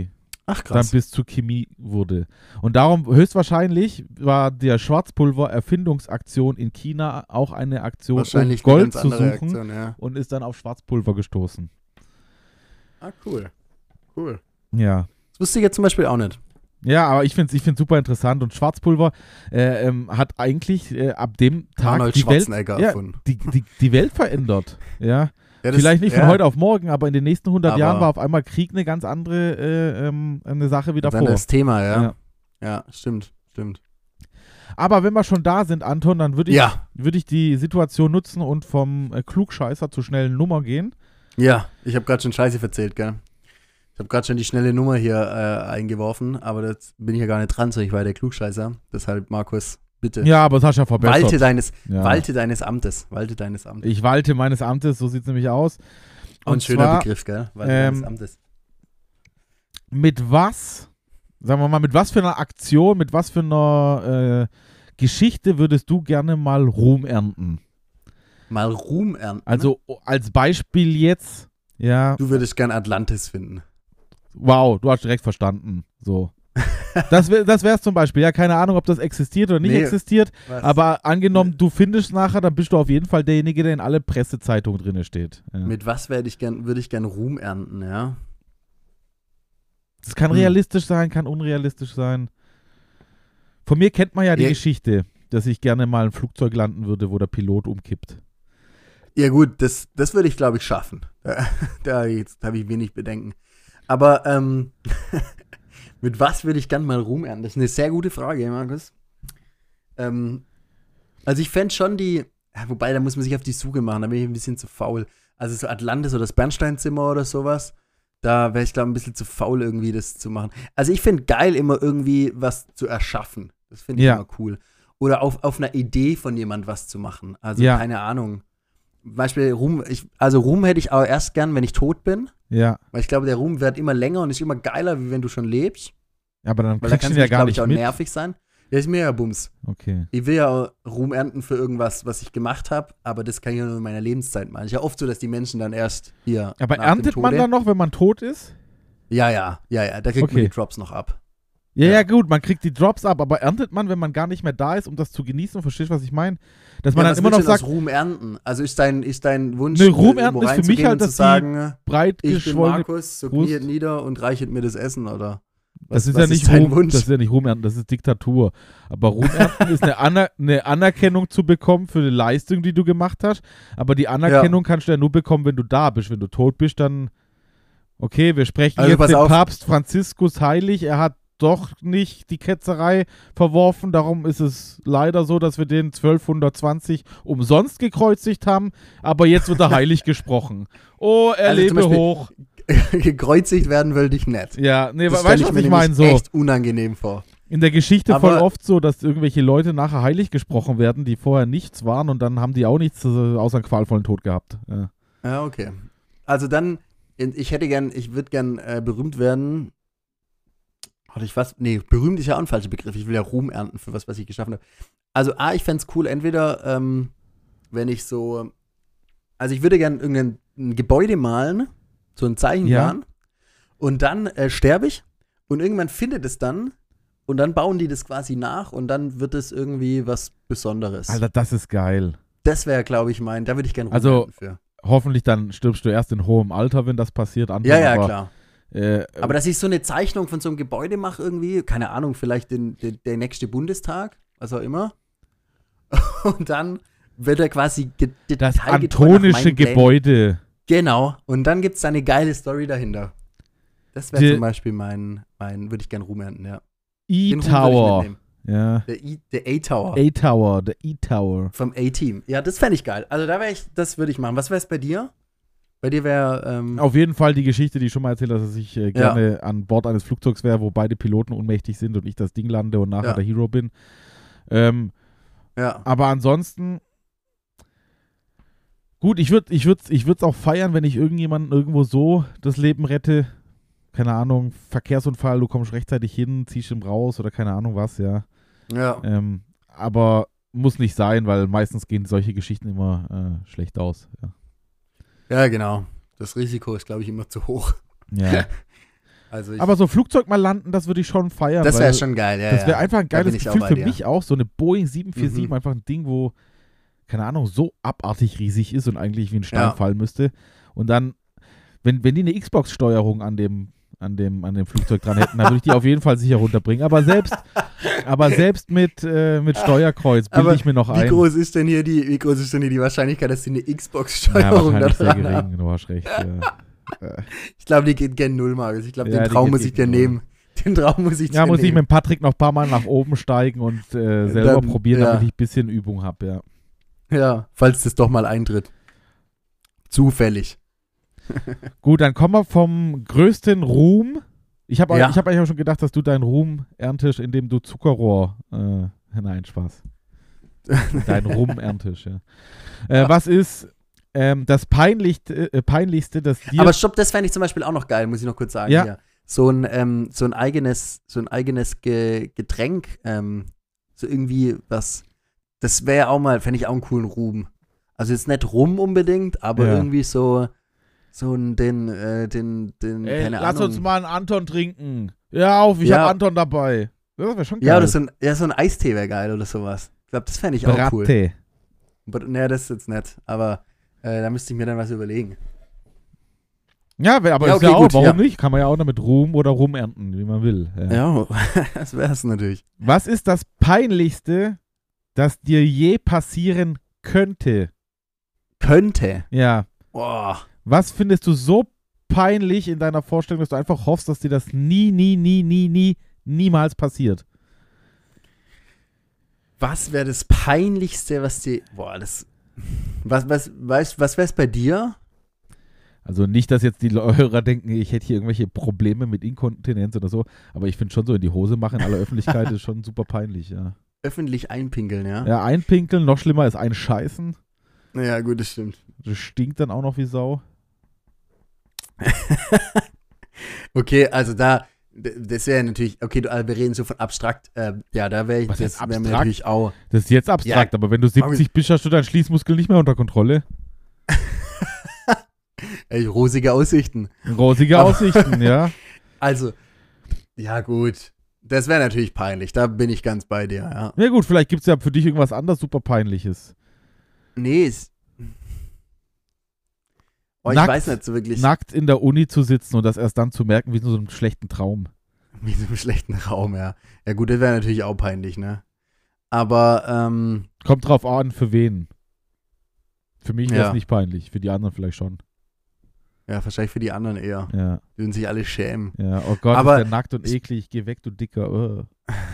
Ach, dann bis zur Chemie wurde. Und darum höchstwahrscheinlich war der Schwarzpulver-Erfindungsaktion in China auch eine Aktion, um Gold zu suchen Aktion, ja. und ist dann auf Schwarzpulver gestoßen. Ah, cool. Cool. Ja. Das wusste ich jetzt zum Beispiel auch nicht. Ja, aber ich finde es ich find's super interessant und Schwarzpulver äh, ähm, hat eigentlich äh, ab dem Tag Arnold die Welt, Schwarzenegger ja, erfunden. die, die, die Welt verändert. Ja. Ja, das, Vielleicht nicht von ja, heute auf morgen, aber in den nächsten hundert Aber- Jahren war auf einmal Krieg eine ganz andere äh, ähm, eine Sache wie dann davor. das Thema, ja. Ja. Ja, stimmt, stimmt. Aber wenn wir schon da sind, Anton, dann würde ich, Ja. würd ich die Situation nutzen und vom äh, Klugscheißer zur schnellen Nummer gehen. Ja, ich habe gerade schon Scheiße erzählt, gell? Ich habe gerade schon die schnelle Nummer hier äh, eingeworfen, aber das bin ich ja gar nicht dran, so ich war der Klugscheißer. Deshalb, Markus, bitte. Ja, aber das hast du ja verbessert. Walte deines, ja. walte deines Amtes. Walte deines Amtes. Ich walte meines Amtes, so sieht es nämlich aus. Und Und schöner zwar Begriff, gell? Walte ähm, deines Amtes. mit was, sagen wir mal, mit was für einer Aktion, mit was für einer äh, Geschichte würdest du gerne mal Ruhm ernten? Mal Ruhm ernten. Also als Beispiel jetzt, ja, Du würdest gern Atlantis finden. wow, du hast direkt verstanden. So. Das, wär, das wäre es zum Beispiel. Ja, keine Ahnung, ob das existiert oder nicht Nee. existiert. Was? Aber angenommen, du findest es nachher, dann bist du auf jeden Fall derjenige, der in alle Pressezeitungen drin steht. Ja. Mit was werde ich gern, würde ich gern Ruhm ernten, ja? Das kann Hm. realistisch sein, kann unrealistisch sein. Von mir kennt man ja die Ja. Geschichte, dass ich gerne mal ein Flugzeug landen würde, wo der Pilot umkippt. Ja gut, das, das würde ich, glaube ich, schaffen. Da, da jetzt habe ich wenig Bedenken. Aber ähm, mit was würde ich gern mal Ruhm ernten? Das ist eine sehr gute Frage, Markus. Ähm, also ich fände schon die, ja, wobei, da muss man sich auf die Suche machen, da bin ich ein bisschen zu faul. Also so Atlantis oder das Bernsteinzimmer oder sowas, da wäre ich, glaube ich, ein bisschen zu faul irgendwie, das zu machen. Also ich finde geil, immer irgendwie was zu erschaffen. Das finde ich Ja. immer cool. Oder auf, auf einer Idee von jemand was zu machen. Also Ja. keine Ahnung. Zum Beispiel Ruhm, ich, also Ruhm hätte ich aber erst gern, wenn ich tot bin. Ja, Weil ich glaube, der Ruhm wird immer länger und ist immer geiler, wie wenn du schon lebst. aber dann Weil da kriegst kannst du du ihn ja mich, gar glaube nicht ich, auch mit. nervig sein. Ja, ist mir ja Bums. Okay. Ich will ja auch Ruhm ernten für irgendwas, was ich gemacht habe, aber das kann ich ja nur in meiner Lebenszeit machen. Ist ja oft so, dass die Menschen dann erst hier Aber nach erntet dem man Tode- dann noch, wenn man tot ist? Ja, ja, ja, ja, da kriegt Okay. man die Drops noch ab. Ja, ja, Ja. gut, man kriegt die Drops ab, aber erntet man, wenn man gar nicht mehr da ist, um das zu genießen? Verstehst du, was ich meine? Dass man Ja, dann was immer noch willst du denn sagt, aus Ruhm ernten? Also ist dein, ist dein Wunsch, Ne, Ruhm äh, ernten irgendwo ist für mich reinzugehen halt, und zu dass die sagen, breit ich bin geschwollene. Markus, so Brust. kniet nieder und reichet mir das Essen, oder? Das Was- ist was ja nicht dein Ruhm, Wunsch? das ist ja nicht Ruhm ernten, das ist Diktatur. Aber Ruhm ernten ist eine, Aner eine Anerkennung zu bekommen für die Leistung, die du gemacht hast. Aber die Anerkennung kannst du ja nur bekommen, wenn du da bist. Wenn du tot bist, dann okay, wir sprechen Also jetzt pass den auf. Papst Franziskus heilig. Er hat doch nicht die Ketzerei verworfen. Darum ist es leider so, dass wir den zwölfhundertzwanzig umsonst gekreuzigt haben. Aber jetzt wird er heilig gesprochen. Oh, er Also zum lebe Beispiel- hoch. Gekreuzigt werden will dich nicht. Ja, nee, Das weißt stelle du, ich was mir ich nämlich meine? So. echt unangenehm vor. In der Geschichte Aber- voll oft so, dass irgendwelche Leute nachher heilig gesprochen werden, die vorher nichts waren und dann haben die auch nichts äh, außer einen qualvollen Tod gehabt. Ja. Ja, okay. Also dann, ich hätte gern, ich würde gern äh, berühmt werden. Hatte ich was? Nee, berühmt ist ja auch ein falscher Begriff. Ich will ja Ruhm ernten für was, was ich geschaffen habe. Also A, ich fände es cool, entweder, ähm, wenn ich so, also ich würde gern irgendein ein Gebäude malen, so ein Zeichenplan, und dann äh, sterbe ich und irgendwann findet es dann und dann bauen die das quasi nach und dann wird es irgendwie was Besonderes. Alter, das ist geil. Das wäre, glaube ich, mein, da würde ich gern Ruhm Also, ernten für. Hoffentlich dann stirbst du erst in hohem Alter, wenn das passiert. Anton, Ja, ja, aber, klar. Äh, Aber dass ich so eine Zeichnung von so einem Gebäude mache irgendwie, keine Ahnung, vielleicht den, den, der nächste Bundestag, was auch immer. Und dann wird er quasi ge- das detailgetreu nach antonische meinen Plänen- Gebäude. Genau. Und dann gibt es da eine geile Story dahinter. Das wäre Die- zum Beispiel mein, mein würde ich gerne Ruhm ernten, ja. Den Ruhm würde ich E-Tower. mitnehmen. Ja. Der E- der A-Tower A-Tower, der E-Tower. vom A-Team. Ja, das fände ich geil. Also da wäre ich, das würde ich machen. Was wäre es bei dir? Bei dir wäre, ähm, Auf jeden Fall die Geschichte, die ich schon mal erzählt habe, dass ich äh, gerne an Bord eines Flugzeugs wäre, wo beide Piloten ohnmächtig sind und ich das Ding lande und nachher Ja. der Hero bin. Ähm, ja. aber ansonsten, gut, ich würde ich würd, ich würd's auch feiern, wenn ich irgendjemanden irgendwo so das Leben rette. Keine Ahnung, Verkehrsunfall, du kommst rechtzeitig hin, ziehst ihn raus oder keine Ahnung was, ja. Ja. Ähm, aber muss nicht sein, weil meistens gehen solche Geschichten immer äh, schlecht aus. Ja. Ja, genau. Das Risiko ist, glaube ich, immer zu hoch. Ja. Also ich, Aber so Flugzeug mal landen, das würde ich schon feiern. das weil wäre schon geil, ja. Das wäre ja. einfach ein Da geiles bin ich auch Gefühl bei für dir. mich auch. So eine Boeing sieben vier sieben, Mhm. einfach ein Ding, wo, keine Ahnung, so abartig riesig ist und eigentlich wie ein Stein Ja. fallen müsste. Und dann, wenn, wenn die eine Xbox-Steuerung an dem, an, dem, an dem Flugzeug dran hätten, dann würde ich die auf jeden Fall sicher runterbringen. Aber selbst, aber selbst mit, äh, mit Steuerkreuz bilde Aber ich mir noch Wie ein. groß ist denn hier die, wie groß ist denn hier die Wahrscheinlichkeit, dass sie eine Ja, Xbox-Steuerung da wahrscheinlich sehr dran haben? gering, du hast recht. Ja, Ich glaube, die geht gern null, Markus. Ich glaube, Ja, den die Traum geht muss ich dir gegen null. nehmen. Den Traum muss ich ja dir muss ich nehmen. mit Patrick noch ein paar Mal nach oben steigen und äh, selber Dann, probieren, ja. damit ich ein bisschen Übung habe, ja. Ja, falls das doch mal eintritt. Zufällig. Gut, dann kommen wir vom größten Ruhm. Ich habe Ja. ich hab eigentlich auch schon gedacht, dass du deinen Ruhm erntest, indem du Zuckerrohr. Äh, nein, Spaß. Dein Ruhm erntest, ja. Äh, was ist ähm, das peinlichste, äh, peinlichste, das dir. Aber stopp, das fände ich zum Beispiel auch noch geil, muss ich noch kurz sagen. Ja. Hier. So ein, ähm, so ein eigenes, so ein eigenes Ge Getränk, ähm, so irgendwie was, das wäre auch mal, fände ich auch einen coolen Ruhm. Also jetzt nicht Rum unbedingt, aber Ja. irgendwie so, so ein, den, äh, den, den, Ey, keine lass Ahnung. uns mal einen Anton trinken. Ja, auf, ich Ja. habe Anton dabei. Das wäre schon geil. Ja, oder so ein, ja, so ein Eistee wäre geil oder sowas. Ich glaube, das fände ich auch cool. Bratte. Aber, naja, das ist jetzt nett, aber äh, da müsste ich mir dann was überlegen. Ja, wär- aber Ja, ist ja okay, auch, gut, warum ja. nicht? Kann man ja auch damit Ruhm oder Ruhm ernten, wie man will. Ja. Ja, das wäre es natürlich. Was ist das Peinlichste, das dir je passieren könnte? Könnte. Ja. Boah. Was findest du so peinlich in deiner Vorstellung, dass du einfach hoffst, dass dir das nie, nie, nie, nie, nie, niemals passiert? Was wäre das Peinlichste, was dir. Boah, das. Was, was, weißt, was wäre es bei dir? Also nicht, dass jetzt die Hörer denken, ich hätte hier irgendwelche Probleme mit Inkontinenz oder so, aber ich finde schon so in die Hose machen in aller Öffentlichkeit ist schon super peinlich, ja. Öffentlich einpinkeln, ja? Ja, einpinkeln, noch schlimmer ist einscheißen. Ja, gut, das stimmt. Das stinkt dann auch noch wie Sau. Okay, also da. d- Das wäre natürlich. Okay, du, also wir reden so von abstrakt. Äh, ja, da wäre ich. Was Das heißt wäre mir abstrakt? natürlich auch. Das ist jetzt abstrakt, Ja, aber wenn du siebzig bist, hast du deinen Schließmuskel nicht mehr unter Kontrolle. Ey, rosige Aussichten. Rosige Aber- Aussichten, ja. Also. Ja, gut. Das wäre natürlich peinlich. Da bin ich ganz bei dir, ja. Ja gut, vielleicht gibt es ja für dich irgendwas anderes super Peinliches. Nee, ist. Oh, ich Nackt- weiß nicht so wirklich. Nackt in der Uni zu sitzen und das erst dann zu merken, wie in so einem schlechten Traum. Wie in so einem schlechten Raum, ja. Ja, gut, das wäre natürlich auch peinlich, ne? Aber, ähm, Kommt drauf an, für wen. Für mich wäre es Ja. nicht peinlich, für die anderen vielleicht schon. ja, wahrscheinlich für die anderen eher. Ja, Die würden sich alle schämen. ja. Oh Gott, Aber- ist der nackt und eklig. Geh weg, du Dicker. Oh.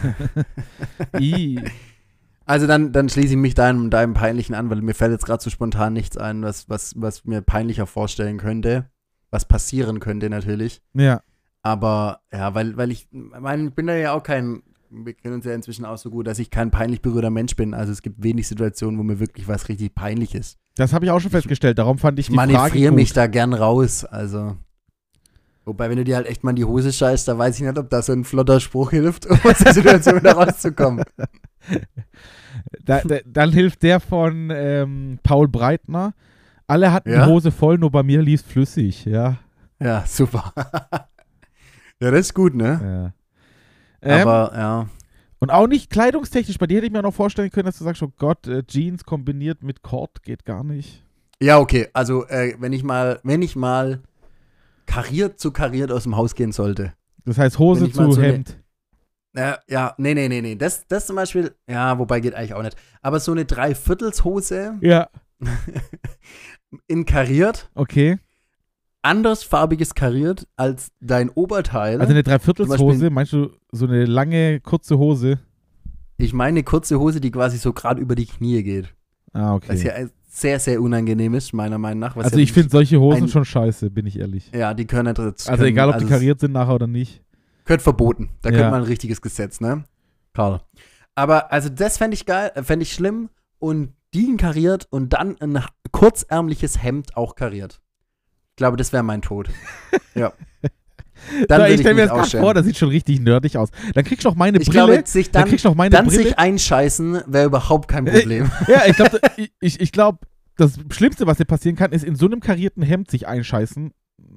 I. Also dann, dann schließe ich mich deinem, deinem Peinlichen an, weil mir fällt jetzt gerade so spontan nichts ein, was, was, was mir peinlicher vorstellen könnte. Was passieren könnte natürlich. Ja, Aber, ja, weil, weil ich, mein, ich bin da ja auch kein, wir kennen uns ja inzwischen auch so gut, dass ich kein peinlich berührter Mensch bin. Also es gibt wenig Situationen, wo mir wirklich was richtig peinlich ist. das habe ich auch schon festgestellt. Darum fand ich Ich die Frage manövriere gut. mich da gern raus, also. Wobei, wenn du dir halt echt mal in die Hose scheißt, da weiß ich nicht, ob da so ein flotter Spruch hilft, um aus der Situation wieder rauszukommen. Da, da, dann hilft der von ähm, Paul Breitner. Alle hatten Ja? die Hose voll, nur bei mir lief flüssig. Ja. Ja, super. Ja, das ist gut, ne? ja. Ähm, Aber, ja. und auch nicht kleidungstechnisch. Bei dir hätte ich mir auch noch vorstellen können, dass du sagst, oh Gott, äh, Jeans kombiniert mit Cord geht gar nicht. Ja, okay, also, äh, wenn ich mal, wenn ich mal kariert zu kariert aus dem Haus gehen sollte. Das heißt Wenn Hose ich mal zu so eine- Hemd. Ja, ja, nee, nee, nee, nee. Das, das zum Beispiel, ja, wobei geht eigentlich auch nicht. Aber so eine Dreiviertelshose Ja, in kariert, okay. andersfarbiges kariert als dein Oberteil. Also eine Zum Dreiviertelshose, Beispiel- meinst du so eine lange, kurze Hose? Ich meine eine kurze Hose, die quasi so gerade über die Knie geht. Ah, Was okay. ja sehr, sehr unangenehm ist, meiner Meinung nach. Was Also ja ich finde solche Hosen ein- schon scheiße, bin ich ehrlich. Ja, die können nicht. Also können, egal, ob also die kariert sind nachher oder nicht. Gehört verboten. Da Ja. könnte man ein richtiges Gesetz, ne? Karl. Aber also das fände ich geil, äh, fände ich schlimm. Und die kariert und dann ein kurzärmliches Hemd auch kariert. Ich glaube, das wäre mein Tod. Ja. Dann So, würde ich stelle mir mich das gerade ausstellen. vor, das sieht schon richtig nerdig aus. Dann kriegst du noch meine Ich Brille. glaube, sich dann, dann, kriegst du noch meine dann Brille. sich einscheißen wäre überhaupt kein Problem. Ja, ich glaube, ich, ich glaub, das Schlimmste, was dir passieren kann, ist in so einem karierten Hemd sich einscheißen.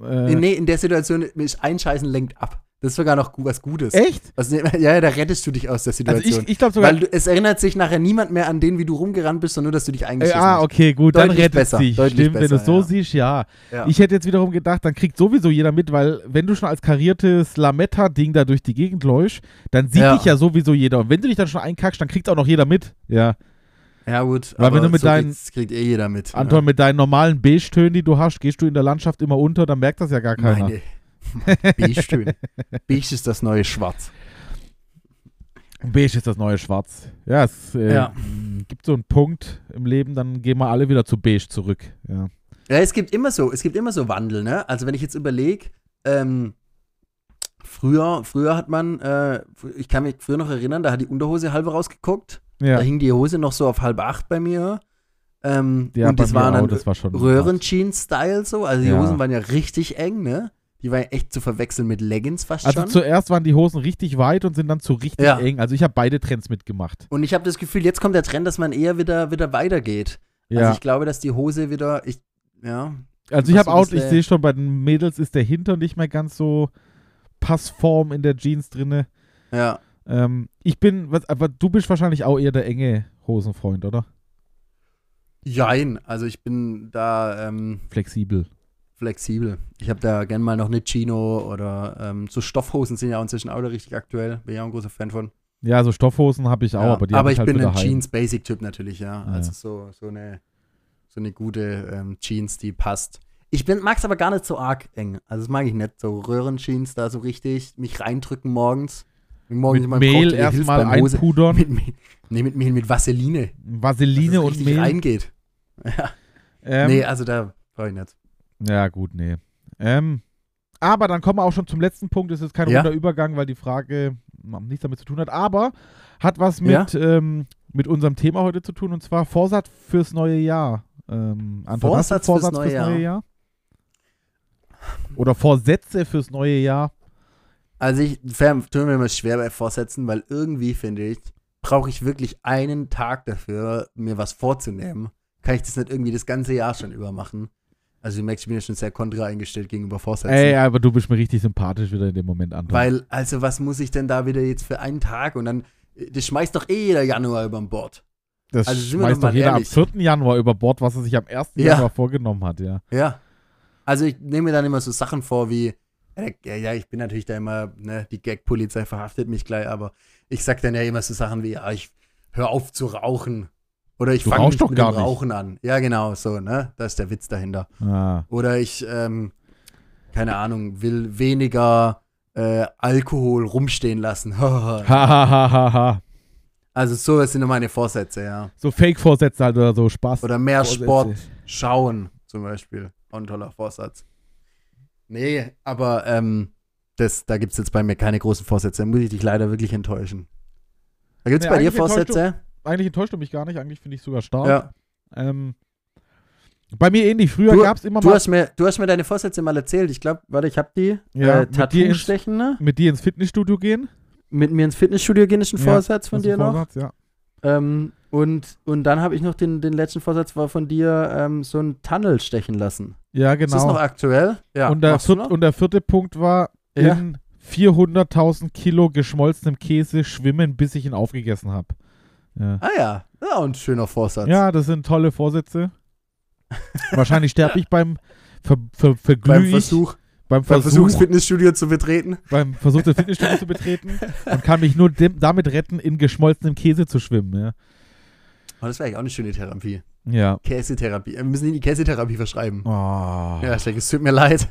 Äh, nee, in der Situation ist Einscheißen lenkt ab. Das ist sogar noch gu- was Gutes. echt? Also, ja, ja, da rettest du dich aus der Also Situation. ich, ich glaube sogar. Weil du, es erinnert sich nachher niemand mehr an den, wie du rumgerannt bist, sondern nur, dass du dich Äh, eingeschissen ah, hast. okay, gut, Deutlich dann rettet besser, sich. deutlich Stimmt, wenn du es besser, so ja. siehst, ja. Ja. Ich hätte jetzt wiederum gedacht, dann kriegt sowieso jeder mit, weil wenn du schon als kariertes Lametta-Ding da durch die Gegend läufst, dann sieht Ja. dich ja sowieso jeder. Und wenn du dich dann schon einkackst, dann kriegt auch noch jeder mit. Ja. Ja, gut. Weil aber wenn du mit so deinen- kriegt's- kriegt eh jeder mit. Anton, ja. mit deinen normalen Beige-Tönen, die du hast, gehst du in der Landschaft immer unter, dann merkt das ja gar keiner. Meine Beige-Töne. Beige ist das neue Schwarz. Beige ist das neue Schwarz. Ja, es äh, Ja. m, gibt so einen Punkt im Leben, dann gehen wir alle wieder zu Beige zurück. Ja. Ja, es gibt immer so, es gibt immer so Wandel, ne? Also wenn ich jetzt überlege, ähm, früher, früher hat man, äh, ich kann mich früher noch erinnern, da hat die Unterhose halb rausgeguckt. Ja, Da hing die Hose noch so auf halb acht bei mir. Ähm, ja und bei das mir waren auch, dann das war schon Röhren-Jeans-Style so. Also die Ja. Hosen waren ja richtig eng, ne? Die waren ja echt zu verwechseln mit Leggings fast Also schon. zuerst waren die Hosen richtig weit und sind dann zu richtig Ja. eng. Also ich habe beide Trends mitgemacht. Und ich habe das Gefühl, jetzt kommt der Trend, dass man eher wieder, wieder weitergeht. Ja. Also ich glaube, dass die Hose wieder, ich, ja. Also ich was habe so auch, das, ich äh, sehe schon, bei den Mädels ist der Hintern nicht mehr ganz so Passform in der Jeans drinne. Ja. Ähm, ich bin, was, aber du bist wahrscheinlich auch eher der enge Hosenfreund, oder? Jein, also ich bin da ähm, Flexibel. flexibel. Ich habe da gern mal noch eine Chino oder ähm, so Stoffhosen sind ja auch inzwischen auch wieder richtig aktuell. Bin ja auch ein großer Fan von. Ja, so Stoffhosen habe ich auch, Ja, aber die hab aber ich ich halt bin für ein daheim. Jeans-Basic-Typ natürlich, ja. Ja. Also so, so, eine, so eine gute ähm, Jeans, die passt. Ich mag es aber gar nicht so arg eng. Also das mag ich nicht. So Röhrenjeans da so richtig, mich reindrücken morgens. Morgens Mit in meinem Mehl Koch, hilft erstmal beim Hose- einpudern, Mit, Mehl- nee, mit Mehl, mit Vaseline. Vaseline dass es und richtig Mehl. reingeht. Ja. Ähm, Nee, also da brauche ich nicht. Ja, gut, nee. Ähm, aber dann kommen wir auch schon zum letzten Punkt. Es ist kein Ja. runder Übergang, weil die Frage ähm, nichts damit zu tun hat, aber hat was mit, ähm, mit unserem Thema heute zu tun, und zwar Vorsatz fürs neue Jahr. Ähm, Anton, hast du Vorsatz fürs Vorsatz neue fürs neue Jahr? Oder Vorsätze fürs neue Jahr? Also ich tue mir immer schwer bei Vorsätzen, weil irgendwie finde ich, brauche ich wirklich einen Tag dafür, mir was vorzunehmen. Kann ich das nicht irgendwie das ganze Jahr schon über machen? Also du merkst, ich bin ja schon sehr kontra eingestellt gegenüber Vorsätzen. Ey, aber du bist mir richtig sympathisch wieder in dem Moment, Anton. Weil, also was muss ich denn da wieder jetzt für einen Tag? Und dann, das schmeißt doch eh jeder Januar über Bord. das also sind wir schmeißt doch doch mal jeder ehrlich. am vierten Januar über Bord, was er sich am ersten Ja. Januar vorgenommen hat, ja. Ja. Also ich nehme mir dann immer so Sachen vor wie, äh, ja, ja, ich bin natürlich da immer, ne, die Gag-Polizei verhaftet mich gleich, aber ich sag dann ja immer so Sachen wie, ja, ich hör auf zu rauchen. Oder ich Du fange rauchst nicht doch mit gar dem nicht. Rauchen an. Ja, genau, so, ne? Das ist der Witz dahinter. Ah. Oder ich, ähm, keine Ahnung, will weniger äh, Alkohol rumstehen lassen. Ha, ha, ha, ha, ha. Also sowas sind meine Vorsätze, ja. So Fake-Vorsätze halt oder so Spaß. Oder mehr Vorsätze. Sport schauen, zum Beispiel. Auch ein toller Vorsatz. Nee, aber ähm, das, da gibt es jetzt bei mir keine großen Vorsätze. Da muss ich dich leider wirklich enttäuschen. Da gibt es Nee, bei dir eigentlich enttäuscht Vorsätze? Eigentlich enttäuscht du mich gar nicht, eigentlich finde ich sogar stark. Ja. Ähm, bei mir ähnlich. Früher Du, gab es immer du, mal hast mir, du hast mir deine Vorsätze mal erzählt. Ich glaube, warte, ich habe die. Ja, äh, mit dir Tattoo ins- stechen, ne? mit dir ins Fitnessstudio gehen. Mit mir ins Fitnessstudio gehen ist ein Ja, Vorsatz von Das ist dir ein noch. Vorsatz, ja. Ähm, und, und dann habe ich noch den, den letzten Vorsatz war von dir, ähm, so einen Tunnel stechen lassen. Ja, Ist das noch genau. aktuell? Ja. Und der, Machst du viert, noch? und der vierte Punkt war, Ja. in vierhunderttausend Kilo geschmolzenem Käse schwimmen, bis ich ihn aufgegessen habe. Ja. Ah ja, ja, auch ein schöner Vorsatz. ja, das sind tolle Vorsätze. Wahrscheinlich sterbe ich beim ver, ver, verglüh Beim ich, Versuch, beim beim Versuch, Versuch, das Fitnessstudio zu betreten. beim Versuch, das Fitnessstudio zu betreten und kann mich nur dem, damit retten, in geschmolzenem Käse zu schwimmen. Ja. Oh, das wäre eigentlich auch eine schöne Therapie. ja. Käsetherapie. Wir müssen Ihnen die Käsetherapie verschreiben. Oh. Ja, Schleck, es tut mir leid.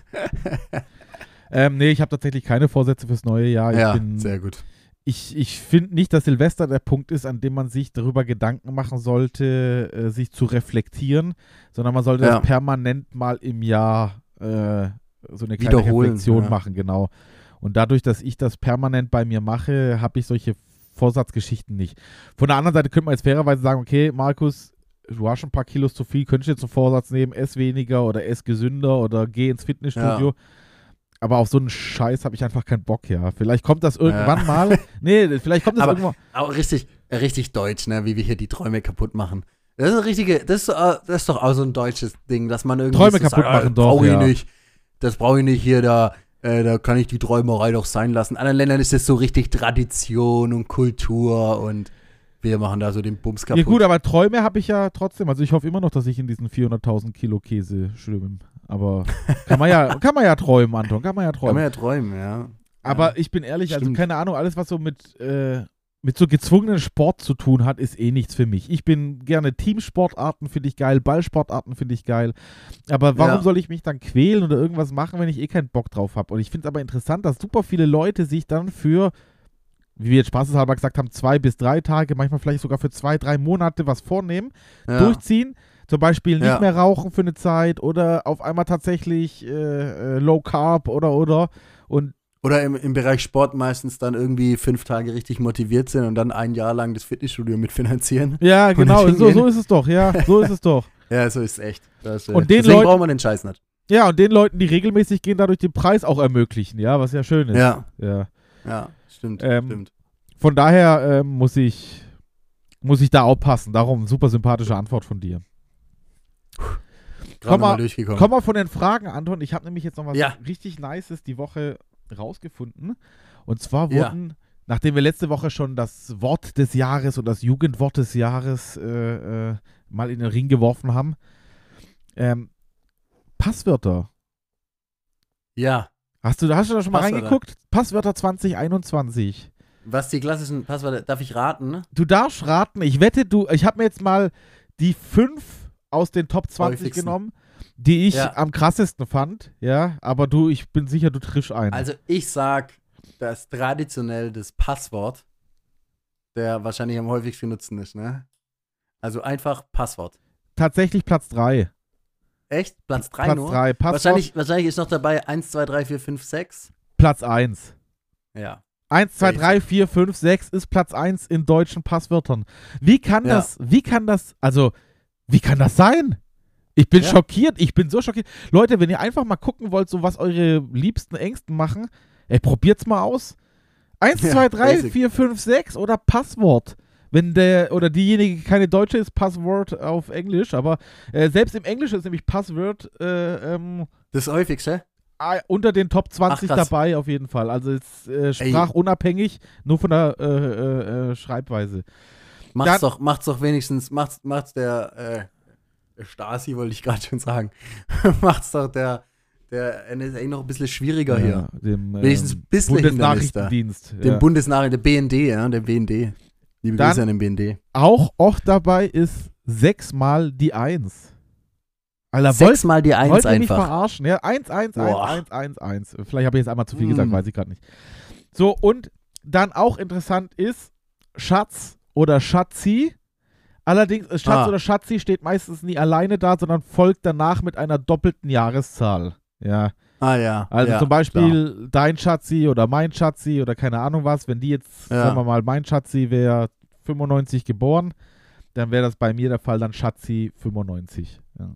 Ähm, nee, ich habe tatsächlich keine Vorsätze fürs neue Jahr. Ich ja, bin, sehr gut. Ich, ich finde nicht, dass Silvester der Punkt ist, an dem man sich darüber Gedanken machen sollte, äh, sich zu reflektieren, sondern man sollte Ja. das permanent mal im Jahr äh, so eine kleine Wiederholen, Reflexion ja. machen, genau. Und dadurch, dass ich das permanent bei mir mache, habe ich solche Vorsatzgeschichten nicht. Von der anderen Seite könnte man jetzt fairerweise sagen, okay, Markus, du hast schon ein paar Kilos zu viel, könntest du jetzt einen Vorsatz nehmen, ess weniger oder ess gesünder oder geh ins Fitnessstudio. Ja. Aber auf so einen Scheiß habe ich einfach keinen Bock, ja. Vielleicht kommt das irgendwann Ja. mal. Nee, vielleicht kommt das Aber- irgendwann. Auch richtig, richtig deutsch, ne, wie wir hier die Träume kaputt machen. Das ist eine richtige, das ist, äh, das ist doch auch so ein deutsches Ding, dass man irgendwie Träume so kaputt sagt, machen, ah, doch, brauch ich ja. nicht. das brauche ich nicht hier, da, äh, da kann ich die Träumerei doch sein lassen. In anderen Ländern ist das so richtig Tradition und Kultur und wir machen da so den Bums kaputt. Ja gut, aber Träume habe ich ja trotzdem. Also ich hoffe immer noch, dass ich in diesen vierhunderttausend Kilo Käse schwimme. Aber kann man ja, kann man ja träumen, Anton, kann man ja träumen. Kann man ja träumen, ja. Aber ja. ich bin ehrlich, also Stimmt. keine Ahnung, alles was so mit, äh, mit so gezwungenen Sport zu tun hat, ist eh nichts für mich. Ich bin gerne Teamsportarten, finde ich geil, Ballsportarten finde ich geil. Aber warum Ja. soll ich mich dann quälen oder irgendwas machen, wenn ich eh keinen Bock drauf habe? Und ich finde es aber interessant, dass super viele Leute sich dann für, wie wir jetzt spaßeshalber gesagt haben, zwei bis drei Tage, manchmal vielleicht sogar für zwei, drei Monate was vornehmen, ja. durchziehen. Zum Beispiel nicht Ja. mehr rauchen für eine Zeit oder auf einmal tatsächlich äh, äh, Low Carb oder oder. Und Oder im, im Bereich Sport meistens dann irgendwie fünf Tage richtig motiviert sind und dann ein Jahr lang das Fitnessstudio mitfinanzieren. ja, genau, nicht so, hingehen. so ist es doch, ja, so ist es doch. Ja, so ist es echt. Das, äh, Und den deswegen Leuten- braucht man den Scheiß nicht. Ja, und den Leuten, die regelmäßig gehen, dadurch den Preis auch ermöglichen, ja, was ja schön ist. Ja, Ja. ja, stimmt, Ähm, stimmt. Von daher ähm, muss ich muss ich da aufpassen. Darum super sympathische Antwort von dir. Gerade mal- mal durchgekommen. Komm mal von den Fragen, Anton. Ich habe nämlich jetzt noch was Ja. richtig Nices die Woche rausgefunden. Und zwar Ja. wurden, nachdem wir letzte Woche schon das Wort des Jahres und das Jugendwort des Jahres äh, äh, mal in den Ring geworfen haben, ähm, Passwörter. Ja, Hast du, hast du da schon mal Passwörter. reingeguckt? Passwörter zwanzig einundzwanzig. was die klassischen Passwörter, darf ich raten? Du darfst raten, ich wette, du, ich habe mir jetzt mal die fünf aus den Top zwanzig Häufigsten. genommen, die ich Ja. am krassesten fand, ja, aber du, ich bin sicher, du triffst einen. Also ich sag, das traditionell das Passwort, der wahrscheinlich am häufigsten genutzten ist, ne? Also einfach Passwort. Tatsächlich Platz drei. Echt? Platz drei Platz nur? drei. Passwort, Wahrscheinlich, wahrscheinlich ist noch dabei eins, zwei, drei, vier, fünf, sechs. Platz eins. Ja. eins, zwei, Basic. drei, vier, fünf, sechs ist Platz eins in deutschen Passwörtern. Wie kann Ja. das, wie kann das, also, wie kann das sein? Ich bin Ja. schockiert, ich bin so schockiert. Leute, wenn ihr einfach mal gucken wollt, so was eure liebsten Ängsten machen, ey, probiert's mal aus. eins, Ja, zwei, drei, basic. vier, fünf, sechs oder Passwort. Wenn der oder diejenige keine Deutsche ist, Passwort auf Englisch, aber äh, selbst im Englischen ist nämlich Passwort äh, ähm, Das häufigste? Ah, unter den Top zwanzig Ach, krass. dabei auf jeden Fall. Also jetzt äh, sprachunabhängig, nur von der äh, äh, äh, Schreibweise. Macht's Dann- doch, macht's doch wenigstens, macht's, macht's der, äh, Stasi, wollte ich gerade schon sagen. macht's doch der, der N S A noch ein bisschen schwieriger hier. Dem ähm, Wenigstens ein bisschen Hindernis da. Bundesnachrichtendienst. Dem Ja. Bundesnachrichten, der B N D, ja, der B N D. Liebe Dann- Grüße an den B N D. Auch oft dabei ist sechsmal die Eins. Alter, wollt, Sechsmal die Eins wollt ihr mich einfach. verarschen? Ja, eins, eins, eins, Boah. eins, eins, eins. Vielleicht habe ich jetzt einmal zu viel gesagt, Mm. weiß ich gerade nicht. So, und dann auch interessant ist Schatz oder Schatzi. Allerdings, äh, Schatz Ah. oder Schatzi steht meistens nie alleine da, sondern folgt danach mit einer doppelten Jahreszahl. Ja, Ah ja. also ja, zum Beispiel dein Schatzi oder mein Schatzi oder keine Ahnung was. Wenn die jetzt, Ja. sagen wir mal, mein Schatzi wäre fünfundneunzig geboren, dann wäre das bei mir der Fall, dann Schatzi fünfundneunzig. Ja.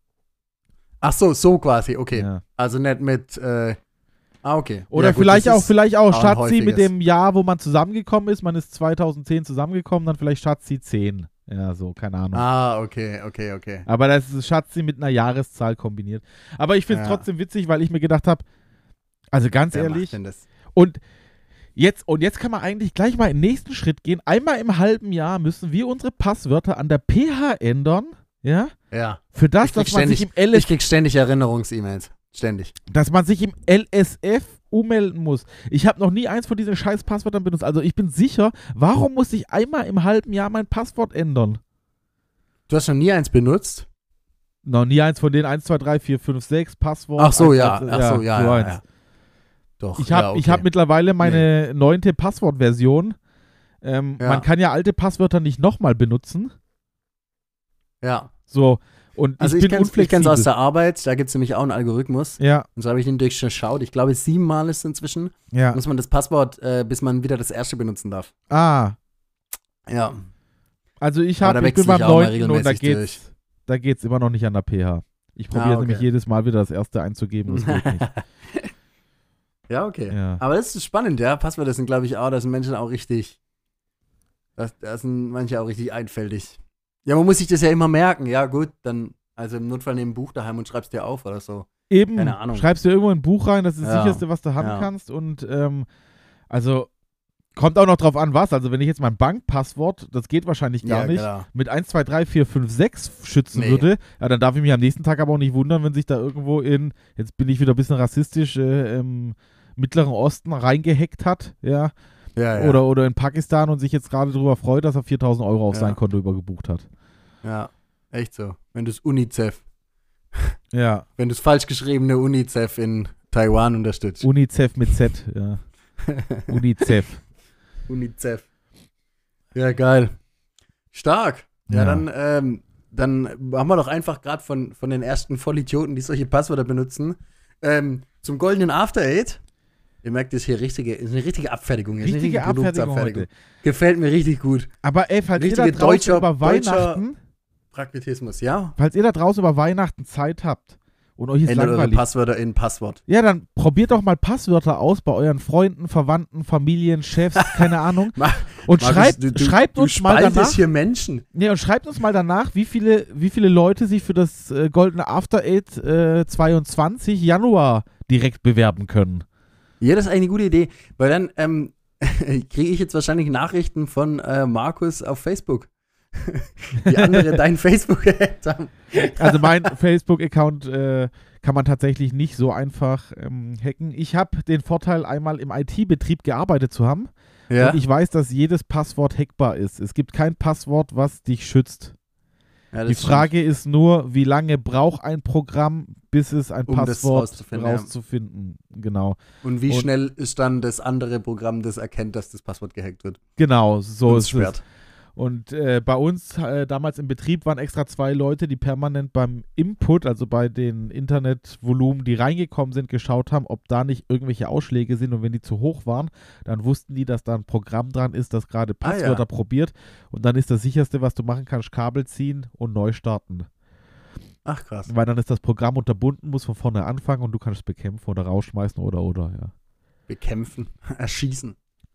Ach so, so quasi, okay. Ja. Also nicht mit, äh, ah, okay. Oder Ja, gut, vielleicht das auch, ist vielleicht auch auch ein Schatzi mit häufiges. dem Jahr, wo man zusammengekommen ist. Man ist zweitausendzehn zusammengekommen, dann vielleicht Schatzi zehn. Ja, so, keine Ahnung. Ah, okay, okay, okay. Aber das ist Schatzi mit einer Jahreszahl kombiniert. Aber ich finde es Ja. trotzdem witzig, weil ich mir gedacht habe, also ganz Wer ehrlich, macht denn das? und jetzt, und jetzt kann man eigentlich gleich mal im nächsten Schritt gehen. Einmal im halben Jahr müssen wir unsere Passwörter an der P H ändern, ja, Ja. für das, Ich krieg dass man sich ständig- im L Ich S, krieg ständig Erinnerungs-E-Mails. Ständig. dass man sich im L S F ummelden muss. Ich habe noch nie eins von diesen scheiß Passwörtern benutzt. Also ich bin sicher, warum muss ich einmal im halben Jahr mein Passwort ändern? Du hast noch nie eins benutzt? Noch nie eins von den eins, zwei, drei, vier, fünf, sechs Passwort. Ach so, eins, ja. eins, Ach so, ja, so ja, eins. ja. Doch. Ich habe ja, okay. ich hab mittlerweile meine neunte Passwortversion. Ähm, Ja. Man kann ja alte Passwörter nicht nochmal benutzen. Ja. So, und Also ich ich, bin kenn's, ich unflexibel. kenn's aus der Arbeit, da gibt es nämlich auch einen Algorithmus. ja, Und so habe ich den durchschaut. Ich glaube, siebenmal ist es inzwischen. ja. Muss man das Passwort, äh, bis man wieder das erste benutzen darf. Ah, Ja. also ich, Aber hab, da ich bin wechsle ich beim auch mal neunten und da regelmäßig geht's, da geht's immer noch nicht an der P H. Ich probiere Ah, okay. nämlich jedes Mal wieder das erste einzugeben und es geht nicht. Ja, okay. Ja. Aber das ist spannend, ja. Passwörter sind, glaube ich, auch, da sind Menschen auch richtig, das, da sind manche auch richtig einfältig. Ja, man muss sich das ja immer merken. Ja, gut, dann, also im Notfall nimm ein Buch daheim und schreibst dir auf oder so. Eben, Keine Ahnung. schreibst du irgendwo ein Buch rein, das ist das Ja. sicherste, was du haben Ja. kannst. Und ähm, also kommt auch noch drauf an, was. Also wenn ich jetzt mein Bankpasswort, das geht wahrscheinlich gar Ja, nicht, klar. mit eins, zwei, drei, vier, fünf, sechs schützen Nee. würde, ja, dann darf ich mich am nächsten Tag aber auch nicht wundern, wenn sich da irgendwo in, jetzt bin ich wieder ein bisschen rassistisch, äh, im Mittleren Osten reingehackt hat, ja, Ja, ja. Oder, oder in Pakistan und sich jetzt gerade darüber freut, dass er viertausend Euro auf Ja. sein Konto übergebucht hat. Ja, echt so. Wenn du das UNICEF, Ja, wenn du das falsch geschriebene UNICEF in Taiwan unterstützt. UNICEF mit Z, ja. UNICEF. UNICEF. Ja, geil. Stark. Ja, Ja. dann, ähm, dann haben wir doch einfach gerade von, von den ersten Vollidioten, die solche Passwörter benutzen, ähm, zum goldenen After Eight. Ihr merkt, das ist hier richtige, ist eine richtige Abfertigung. Ist eine Richtige richtige Abfertigung Produktabfertigung. heute. Gefällt mir richtig gut. Aber ey, falls ihr da Richtige draußen deutscher- über deutscher- Weihnachten, Pragmatismus, ja? falls ihr da draußen über Weihnachten Zeit habt und euch ist Ändert eure langweilig, Passwörter in Passwort. ja, dann probiert doch mal Passwörter aus bei euren Freunden, Verwandten, Familien, Chefs, keine Ahnung. Ma- Und Markus, schreibt, du, du, schreibt du uns mal spaltest danach. hier Menschen. Nee, und schreibt uns mal danach, wie viele, wie viele Leute sich für das äh, goldene After Eight äh, zweiundzwanzig Januar direkt bewerben können. Ja, das ist eine gute Idee, weil dann ähm, kriege ich jetzt wahrscheinlich Nachrichten von äh, Markus auf Facebook. Die andere dein Facebook gehackt haben. Also mein Facebook-Account äh, kann man tatsächlich nicht so einfach ähm, hacken. Ich habe den Vorteil, einmal im I T-Betrieb gearbeitet zu haben. Ja, Und ich weiß, dass jedes Passwort hackbar ist. Es gibt kein Passwort, was dich schützt. ja, das Die stimmt. Frage ist nur, wie lange braucht ein Programm, bis es ein Um das Passwort rauszufinden, ja. rauszufinden. Genau. Und wie und- schnell ist dann das andere Programm, das erkennt, dass das Passwort gehackt wird? Genau, so Und ist es. sperrt. Und äh, bei uns äh, damals im Betrieb waren extra zwei Leute, die permanent beim Input, also bei den Internetvolumen, die reingekommen sind, geschaut haben, ob da nicht irgendwelche Ausschläge sind. Und wenn die zu hoch waren, dann wussten die, dass da ein Programm dran ist, das gerade Ah, ja. Passwörter probiert. Und dann ist das sicherste, was du machen kannst, Kabel ziehen und neu starten. Ach, krass. Weil dann ist das Programm unterbunden, muss von vorne anfangen und du kannst es bekämpfen oder rausschmeißen oder oder, ja. Bekämpfen, erschießen.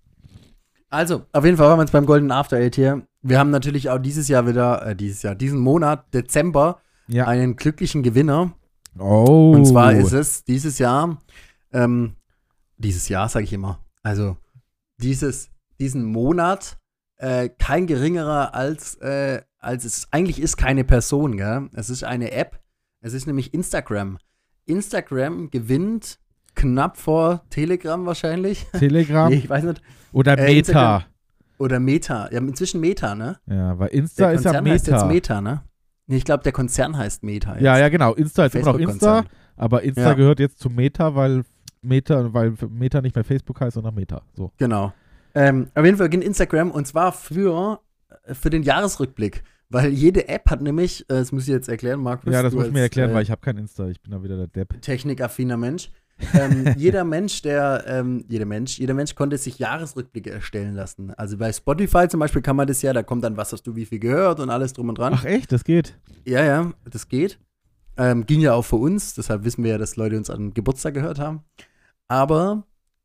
Also, auf jeden Fall waren wir jetzt beim Golden After Eight hier. Wir haben natürlich auch dieses Jahr wieder, äh, dieses Jahr, diesen Monat, Dezember, Ja. einen glücklichen Gewinner. Oh. Und zwar ist es dieses Jahr, ähm, dieses Jahr sage ich immer, also dieses, diesen Monat äh, kein geringerer als, äh, als es eigentlich ist keine Person, gell? Es ist eine App, es ist nämlich Instagram. Instagram gewinnt knapp vor Telegram wahrscheinlich. Telegram Nee, ich weiß nicht. oder äh, Meta. Instagram. Oder Meta. Ja, inzwischen Meta, ne? Ja, weil Insta Der ist ja Konzern heißt jetzt Meta. Meta, ne? Nee, ich glaube, der Konzern heißt Meta jetzt. Ja, ja, genau. Insta ist immer noch Insta, Facebook-Konzern. aber Insta Ja. gehört jetzt zu Meta, weil Meta, weil Meta nicht mehr Facebook heißt, sondern Meta. So. Genau. Ähm, auf jeden Fall beginnt Instagram und zwar für, für den Jahresrückblick. Weil jede App hat nämlich, äh, das muss ich jetzt erklären, Markus. Ja, das du muss ich mir als, erklären, äh, weil ich habe kein Insta. Ich bin da wieder der Depp. technikaffiner Mensch. ähm, jeder Mensch, der, ähm, jeder Mensch, jeder Mensch konnte sich Jahresrückblicke erstellen lassen. Also bei Spotify zum Beispiel kann man das ja, da kommt dann, was hast du wie viel gehört und alles drum und dran. Ach echt, das geht? Ja, ja, das geht. Ähm, ging ja auch für uns, deshalb wissen wir ja, dass Leute uns an Geburtstag gehört haben. Aber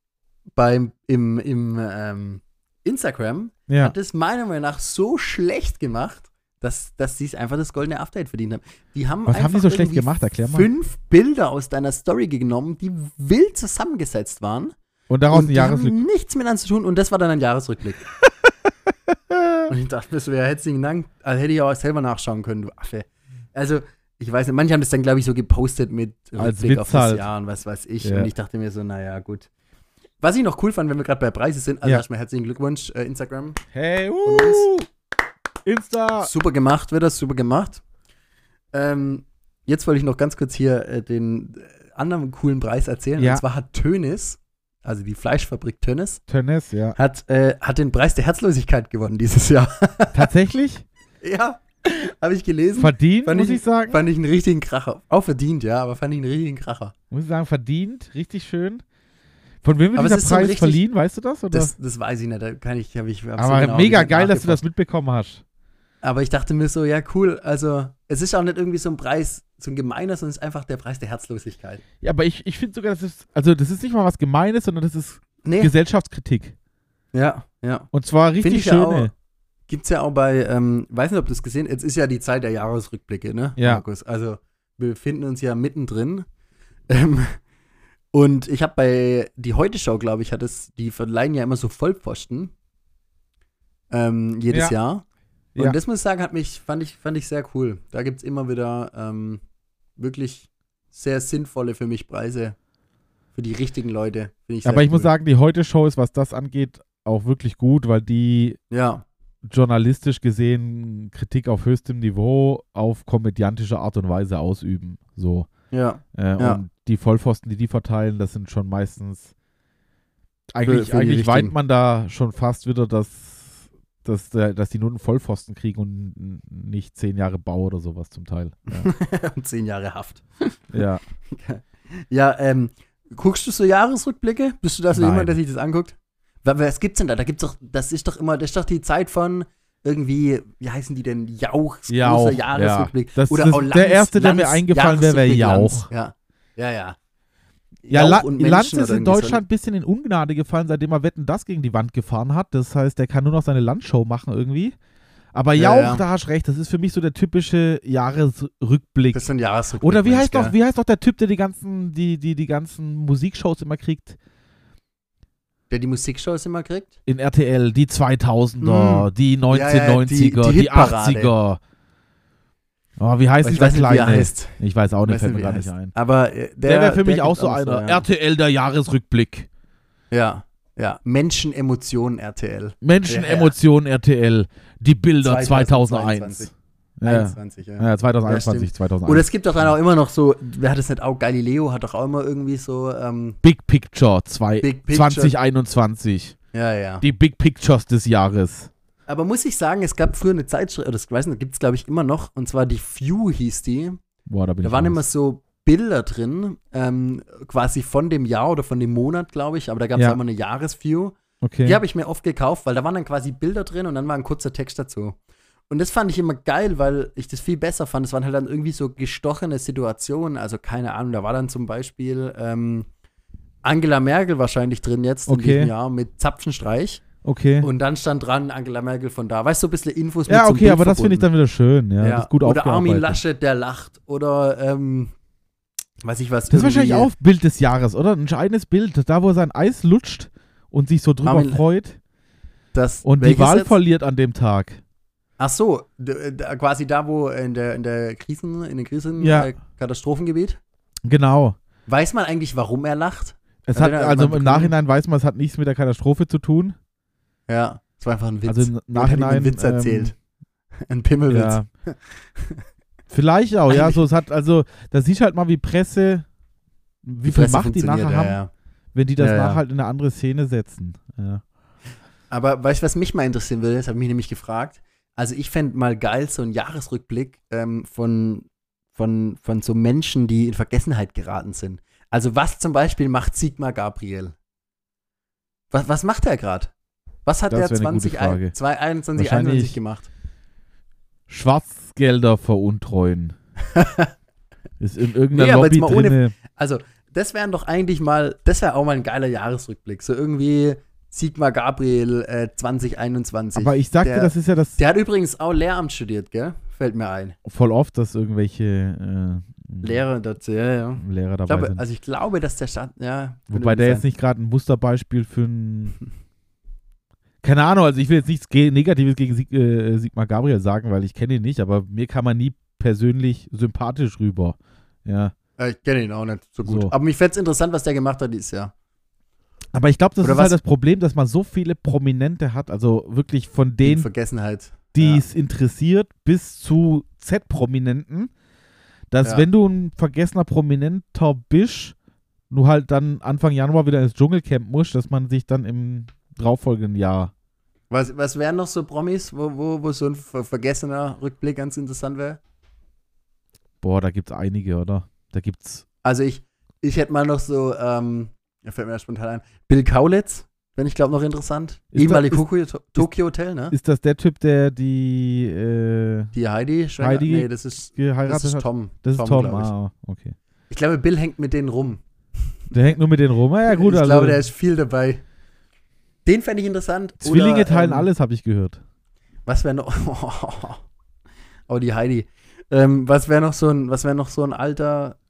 beim, im, im ähm, Instagram Ja. hat es meiner Meinung nach so schlecht gemacht, dass, dass sie es einfach das goldene Update verdient haben. Die haben Was haben einfach die so schlecht irgendwie gemacht? Erklär mal. fünf Bilder aus deiner Story genommen, die wild zusammengesetzt waren. Und daraus und ein die Jahresrückblick. haben nichts miteinander zu tun und das war dann ein Jahresrückblick. Und ich dachte mir so, ja, herzlichen Dank. Also hätte ich auch selber nachschauen können, du Affe. Also, ich weiß nicht, manche haben das dann, glaube ich, so gepostet mit Als Rückblick Witz auf das halt. Jahr und was weiß ich. Ja. Und ich dachte mir so, naja, gut. Was ich noch cool fand, wenn wir gerade bei Preise sind, also Ja. erstmal herzlichen Glückwunsch, äh, Instagram. Hey, Von uh, Insta. Super gemacht, wird das, super gemacht. Ähm, jetzt wollte ich noch ganz kurz hier äh, den äh, anderen coolen Preis erzählen. Ja. Und zwar hat Tönnies, also die Fleischfabrik Tönnies, Tennis, ja. hat, äh, hat den Preis der Herzlosigkeit gewonnen dieses Jahr. Tatsächlich? Ja, habe ich gelesen. Verdient, Fand muss ich- ich sagen. Fand ich einen richtigen Kracher. Auch verdient, ja, aber fand ich einen richtigen Kracher. Muss ich sagen, verdient. Richtig schön. Von wem wird Aber dieser es ist so ein Preis richtig- verliehen, weißt du das? Oder? Das, das weiß ich nicht, da kann ich, habe ich. hab's Aber so genau mega nicht geil, dass du das nachgeforscht. mitbekommen hast. Aber ich dachte mir so, ja, cool, also, es ist auch nicht irgendwie so ein Preis, so ein gemeiner, sondern es ist einfach der Preis der Herzlosigkeit. Ja, aber ich, ich finde sogar, das ist, also das ist nicht mal was Gemeines, sondern das ist Nee. Gesellschaftskritik. Ja, ja. Und zwar Finde richtig ich ja auch. schöne. Gibt's ja auch bei, ähm, weiß nicht, ob du das gesehen hast, jetzt ist ja die Zeit der Jahresrückblicke, ne, Ja. Markus? Also, wir befinden uns ja mittendrin. Ähm, und ich habe bei die Heute-Show, glaube ich, hat es, die verleihen ja immer so Vollpfosten. Ähm, jedes Ja. Jahr. Und Ja. das muss ich sagen, hat mich, fand ich, fand ich sehr cool. Da gibt es immer wieder ähm, wirklich sehr sinnvolle für mich Preise. Für die richtigen Leute. Finde ich sehr Aber ich cool. muss sagen, die Heute-Show ist, was das angeht, auch wirklich gut, weil die Ja, journalistisch gesehen Kritik auf höchstem Niveau auf komödiantische Art und Weise ausüben. So. ja. Äh, Ja. Und die Vollpfosten, die die verteilen, das sind schon meistens eigentlich, für die eigentlich weint richtigen. man da schon fast wieder, dass, dass, der, dass die nur einen Vollpfosten kriegen und n- nicht zehn Jahre Bau oder sowas zum Teil. Und zehn Jahre Haft. Ja. ja. Ja, ähm, guckst du so Jahresrückblicke? Bist du da so Nein. jemand, der sich das anguckt? Was, was gibt's denn da? Da gibt's doch, das ist doch immer, das ist doch die Zeit von irgendwie, wie heißen die denn? Jauchs, Jauch, großer Jahresrückblick. ja. Das- Oder das- auch der Lanz, erste, der mir Lanz, eingefallen wäre, wäre Jahresrückblick Jauch. Lanz. Ja, ja, ja. Ja, Jauch La und Lanz Menschen ist oder in irgendwie so. Deutschland ein bisschen in Ungnade gefallen, seitdem er Wetten, das gegen die Wand gefahren hat. Das heißt, der kann nur noch seine Landshow machen irgendwie. Aber Ja, Jauch, ja. da hast recht, das ist für mich so der typische Jahresrückblick. Das ist so ein Jahresrückblick. Oder wie Mensch, heißt doch, gell? wie heißt doch der Typ, der die ganzen, die, die, die ganzen Musikshows immer kriegt Der die Musikshows immer kriegt? in R T L? Die zweitausender, Mm. die Ja, ja, die- neunzehnhundertneunziger, die die, Hitparade. achtziger. Oh, wie heißt Ich dieser weiß nicht, wie er kleine? heißt. Ich weiß auch nicht, Weiß fällt nicht, mir wie er gar nicht heißt. ein. Aber äh, der, Der wäre für mich der auch gibt so einer. ja. R T L, der Jahresrückblick. Ja, ja. Menschen, Emotionen, R T L. Menschen, Ja, ja. Emotionen, R T L. Die Bilder zweitausendeins. zweitausendzweiundzwanzig. Ja, einundzwanzig, ja. ja zweitausendeinundzwanzig, Ja, stimmt. zweitausendeins. Oder es gibt doch dann auch immer noch so, wer hat das nicht auch? Galileo hat doch auch immer irgendwie so, ähm, Big Picture, zwei, Big Picture. zwanzig einundzwanzig. ja, ja. Die Big Pictures des Jahres. Aber muss ich sagen, es gab früher eine Zeitschrift, oder das weiß nicht, gibt es glaube ich immer noch, und zwar die View hieß die. Boah, da bin Da ich waren raus. immer so Bilder drin, ähm, quasi von dem Jahr oder von dem Monat, glaube ich, aber da gab es Ja. auch immer eine Jahresview. Okay. Die habe ich mir oft gekauft, weil da waren dann quasi Bilder drin und dann war ein kurzer Text dazu. Und das fand ich immer geil, weil ich das viel besser fand. Es waren halt dann irgendwie so gestochene Situationen. Also keine Ahnung, da war dann zum Beispiel ähm, Angela Merkel wahrscheinlich drin jetzt in Okay. diesem Jahr mit Zapfenstreich. okay. Und dann stand dran Angela Merkel von da. Weißt du, so ein bisschen Infos mit Ja, so einem okay, Bild aber das finde ich dann verbunden. wieder schön. Ja, Ja. Das ist gut Oder Armin aufgearbeitet. Laschet, der lacht. Oder, ähm, weiß ich was. Das ist wahrscheinlich irgendwie- auch Bild des Jahres, oder? Ein scheines Bild, da wo er sein Eis lutscht und sich so drüber Armin- freut das, und die welches Wahl jetzt? verliert an dem Tag. Ach so, d- d- quasi da, wo in der, in der Krisen, in den Krisen, Ja. äh, Katastrophengebiet. Genau. Weiß man eigentlich, warum er lacht? Es Hat hat, er da also mal im begründet? Nachhinein weiß man, es hat nichts mit der Katastrophe zu tun. Ja, es war einfach ein Witz. Also im Jemand hat ihm Nachhinein, einen Witz ähm, erzählt. Ein Pimmelwitz. Ja. Vielleicht auch, ja. So, es hat, also, da siehst du halt mal, wie Presse, wie Die viel Presse Macht die funktioniert, nachher ja, haben, ja. wenn die das Ja, ja. nachher halt in eine andere Szene setzen. Ja. Aber weißt du, was mich mal interessieren würde? Das habe ich mich nämlich gefragt. Also ich fände mal geil, so einen Jahresrückblick ähm, von, von, von so Menschen, die in Vergessenheit geraten sind. Also was zum Beispiel macht Sigmar Gabriel? Was, was macht er gerade? Was hat Das er wäre eine gute zwanzig Frage. zwanzig einundzwanzig Wahrscheinlich- gemacht? Schwarzgelder veruntreuen. Ist in irgendeiner Nee, aber jetzt Lobby mal ohne- drinne. Also, das wären doch eigentlich mal, das wäre auch mal ein geiler Jahresrückblick. So irgendwie Sigmar Gabriel äh, zwanzig einundzwanzig. Aber ich sagte, der- das ist ja das Der hat übrigens auch Lehramt studiert, gell? Fällt mir ein. voll oft, dass irgendwelche äh, Lehrer dazu, ja, ja. Lehrer Ich dabei glaube, sind. also ich glaube, dass der Stadt, ja. könnte Wobei der sein. jetzt nicht gerade ein Musterbeispiel für ein. Keine Ahnung, also ich will jetzt nichts ge Negatives gegen Sig äh, Sigmar Gabriel sagen, weil ich kenne ihn nicht, aber mir kam er nie persönlich sympathisch rüber. Ja. Äh, Ich kenne ihn auch nicht so gut. So. Aber mich fände es interessant, was der gemacht hat dieses Jahr. Aber ich glaube, das Oder ist was- halt das Problem, dass man so viele Prominente hat, also wirklich von In denen, Vergessenheit. die Ja. es interessiert, bis zu Z-Prominenten, dass Ja. wenn du ein vergessener Prominenter bist, du halt dann Anfang Januar wieder ins Dschungelcamp musst, dass man sich dann im darauffolgenden Jahr. Was, was wären noch so Promis, wo, wo, wo so ein ver vergessener Rückblick ganz interessant wäre? Boah, da gibt's einige, oder? Da gibt's. Also ich, ich hätte mal noch so, ähm, da fällt mir das spontan ein, Bill Kaulitz, wenn ich glaube noch interessant. Ist Ehemalige da- Tokyo, Tokyo Hotel, ne? Ist das der Typ, der die äh, Die Heidi Schwenger? Heidi Nee, das ist, geheiratet das ist hat? Tom. Das ist Tom. glaub ich. Ah, okay. Ich glaube, Bill hängt mit denen rum. Der hängt nur mit denen rum. Ah, ja, gut, ich also. glaube, der ist viel dabei. Den fände ich interessant. Zwillinge Oder, teilen ähm, alles, habe ich gehört. Was wäre noch? Oh, die Heidi. Ähm, was wäre noch so ein, was wäre noch so ein alter,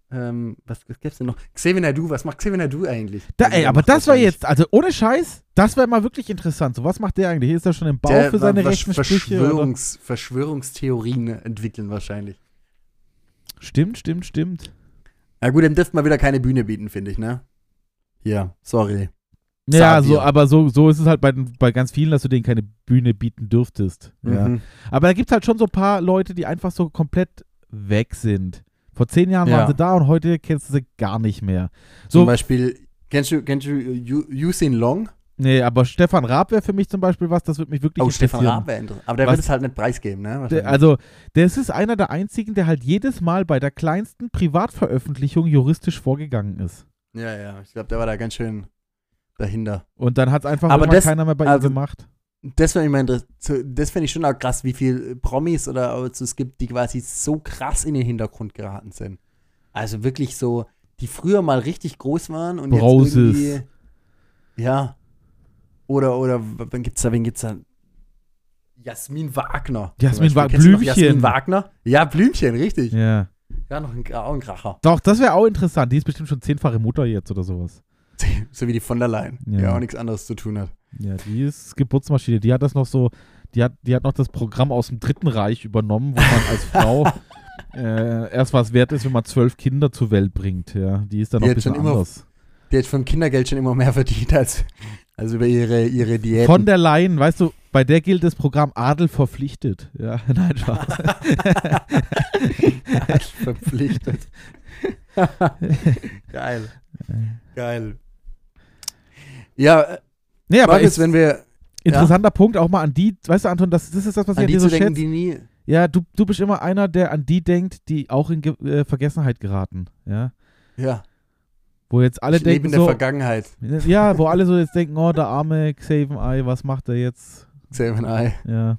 Ähm, was, was gibt's denn noch? Xavier Naidoo, was macht Xavier Naidoo eigentlich? Da, Also, ey, der aber macht das war wahrscheinlich- jetzt, also ohne Scheiß, das wäre mal wirklich interessant. So, was macht der eigentlich? Ist er schon im Bau Der für seine wa- rechten Sprüche? Oder? Verschwörungs, Verschwörungstheorien entwickeln wahrscheinlich. Stimmt, stimmt, stimmt. Na gut, dem dürfte man wieder keine Bühne bieten, finde ich, ne? Ja, sorry. Ja, Xavier. so, aber so, so ist es halt bei, den- bei ganz vielen, dass du denen keine Bühne bieten dürftest. Ja. Mhm. Aber da gibt es halt schon so ein paar Leute, die einfach so komplett weg sind. Vor zehn Jahren Ja. waren sie da und heute kennst du sie gar nicht mehr. Zum So, Beispiel, kennst du, kennst du Yu- Yusin Long? nee, aber Stefan Raab wäre für mich zum Beispiel was, das würde mich wirklich Oh, interessieren. Stefan Raab wäre interessant. Aber der Was- wird es halt nicht preisgeben, ne? Der, Wahrscheinlich. also, das ist einer der einzigen, der halt jedes Mal bei der kleinsten Privatveröffentlichung juristisch vorgegangen ist. ja, ja, ich glaube, der war da ganz schön dahinter. Und dann hat es einfach Aber irgendwann das- keiner mehr bei also- ihm gemacht. Das finde ich mal interess- so- das finde ich schon auch krass, wie viel Promis oder auch so es gibt, die quasi so krass in den Hintergrund geraten sind. Also wirklich so, die früher mal richtig groß waren und Broses. jetzt irgendwie, ja. Oder, oder, wen gibt's da, wen gibt's da? Jasmin Wagner. zum Jasmin Beispiel. Wa- Kennst du noch Blümchen. Jasmin Wagner? Ja, Blümchen, richtig. Ja. Ja, noch ein, auch ein Kracher. Doch, das wäre auch interessant. Die ist bestimmt schon zehnfache Mutter jetzt oder sowas. So wie die von der Leyen, die Ja. auch nichts anderes zu tun hat. Ja, die ist Geburtsmaschine. Die hat das noch so, die hat, die hat noch das Programm aus dem Dritten Reich übernommen, wo man als Frau äh, erst was wert ist, wenn man zwölf Kinder zur Welt bringt. Ja, die ist dann Die noch ein hat schon bisschen immer anders. Die hat vom Kindergeld schon immer mehr verdient als, als über ihre, ihre Diäten. Von der Leyen, weißt du, bei der gilt das Programm Adel verpflichtet. Ja, nein, Spaß. Verpflichtet. Geil. Geil. Ja, äh, Nee, aber Markus, ist, wenn wir interessanter Punkt auch mal an die, weißt du, Anton, das, das ist das, was ich an an die dir zu so denken, schätze. die nie. Ja, du, du bist immer einer, der an die denkt, die auch in Ge äh, Vergessenheit geraten. Ja, Ja, wo jetzt alle ich lebe denken in der so, Vergangenheit. ja, wo alle so jetzt denken, oh, der arme Xavier Eye, was macht er jetzt? Seven Eye. Ja.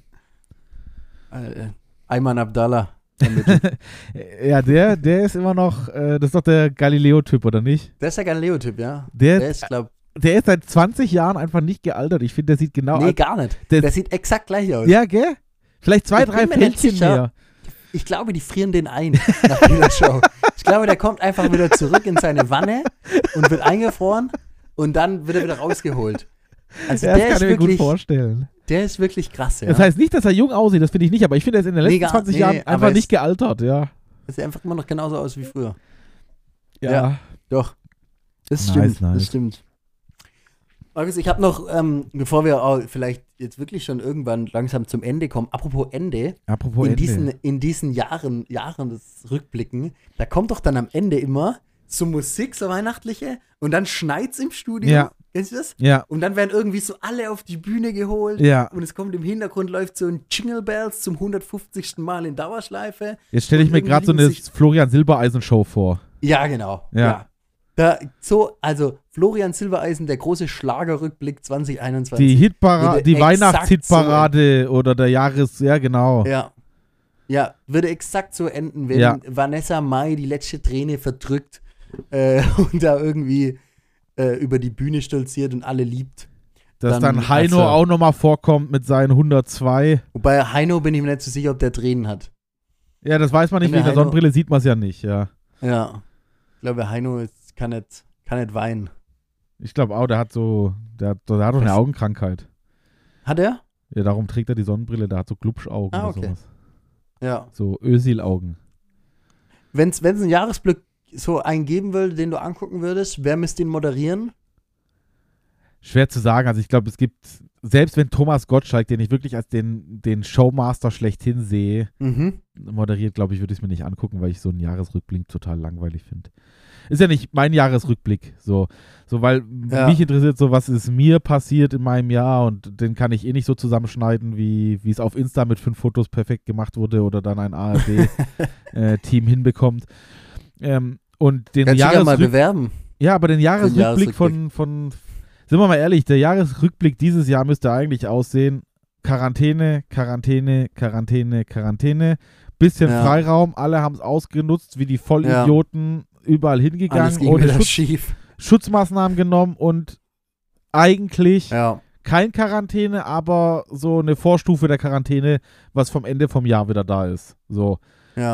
Äh, Ayman Abdallah. ermittelt. Ja, der, der ist immer noch, äh, das ist doch der Galileo-Typ, oder nicht? Der ist ja Galileo-Typ, ja. Der, Der ist, glaub der ist seit zwanzig Jahren einfach nicht gealtert. Ich finde, der sieht genau nee, alt- gar nicht. der- Der sieht exakt gleich aus. Ja, gell? Vielleicht zwei, Ich drei bin mir nicht Fältchen sicher. mehr. Ich glaube, die frieren den ein nach dieser Show. Ich glaube, der kommt einfach wieder zurück in seine Wanne und wird eingefroren und dann wird er wieder rausgeholt. Also Ja, der das ist kann ich mir gut wirklich, vorstellen. der ist wirklich krass, ja. Das heißt nicht, dass er jung aussieht, das finde ich nicht, aber ich finde, er ist in den letzten Nee, gar- zwanzig nee, Jahren aber einfach es- nicht gealtert, ja. Er sieht einfach immer noch genauso aus wie früher. Ja. Ja. Doch. Das Nice, stimmt. nice. Das stimmt. Markus, ich habe noch, ähm, bevor wir auch vielleicht jetzt wirklich schon irgendwann langsam zum Ende kommen, apropos Ende, Apropos in Ende. diesen, in diesen Jahren, Jahren des Rückblicken, da kommt doch dann am Ende immer so Musik, so weihnachtliche, und dann schneit's im Studio. Ja. Kennst du das? Ja, Und dann werden irgendwie so alle auf die Bühne geholt. ja. Und es kommt im Hintergrund, läuft so ein Jingle Bells zum hundertfünfzigsten Mal in Dauerschleife. Jetzt stelle ich Und mir gerade so irgendwie eine sich- Florian Silbereisen-Show vor. Ja, genau. Ja. Da, so, also Florian Silbereisen, der große Schlagerrückblick zwanzig einundzwanzig. Die Hitparade, Würde die exakt Weihnachtshitparade oder der Jahres, ja genau. Ja. Ja, würde exakt so enden, wenn Ja. Vanessa Mai die letzte Träne verdrückt äh, und da irgendwie äh, über die Bühne stolziert und alle liebt. Dass Dann dann, Heino also- auch nochmal vorkommt mit seinen hundertzwei. Wobei Heino bin ich mir nicht so sicher, ob der Tränen hat. Ja, das weiß man nicht, Wenn wegen der der Heino- Sonnenbrille sieht man es ja nicht, ja. Ja. Ich glaube, Heino ist, kann, nicht, kann nicht weinen. Ich glaube auch, der hat so, der, hat- der hat doch eine Was? Augenkrankheit. Hat er? Ja, darum trägt er die Sonnenbrille, der hat so Glubschaugen Ah, oder okay. sowas. Ja. So Ösil-Augen. Wenn es einen Jahresblick so einen geben würde, den du angucken würdest, wer müsste ihn moderieren? Schwer zu sagen, also ich glaube, es gibt, selbst wenn Thomas Gottschalk, den ich wirklich als den, den Showmaster schlechthin sehe, Mhm. moderiert, glaube ich, würde ich es mir nicht angucken, weil ich so einen Jahresrückblick total langweilig finde. Ist ja nicht mein Jahresrückblick, so, so weil Ja. mich interessiert so, was ist mir passiert in meinem Jahr und den kann ich eh nicht so zusammenschneiden, wie wie es auf Insta mit fünf Fotos perfekt gemacht wurde oder dann ein A R D-Team hinbekommt. Ähm, und den Kannst du ja mal Jahresrückblick, bewerben. ja, aber den Jahresrückblick Jahresrückblick. von, von, sind wir mal ehrlich, der Jahresrückblick dieses Jahr müsste eigentlich aussehen, Quarantäne, Quarantäne, Quarantäne, Quarantäne, bisschen Ja. Freiraum, alle haben es ausgenutzt, wie die Vollidioten, überall Alles hingegangen, ging ohne wieder Schutz, schief. Schutzmaßnahmen genommen und eigentlich Ja. kein Quarantäne, aber so eine Vorstufe der Quarantäne, was vom Ende vom Jahr wieder da ist. So. Ja.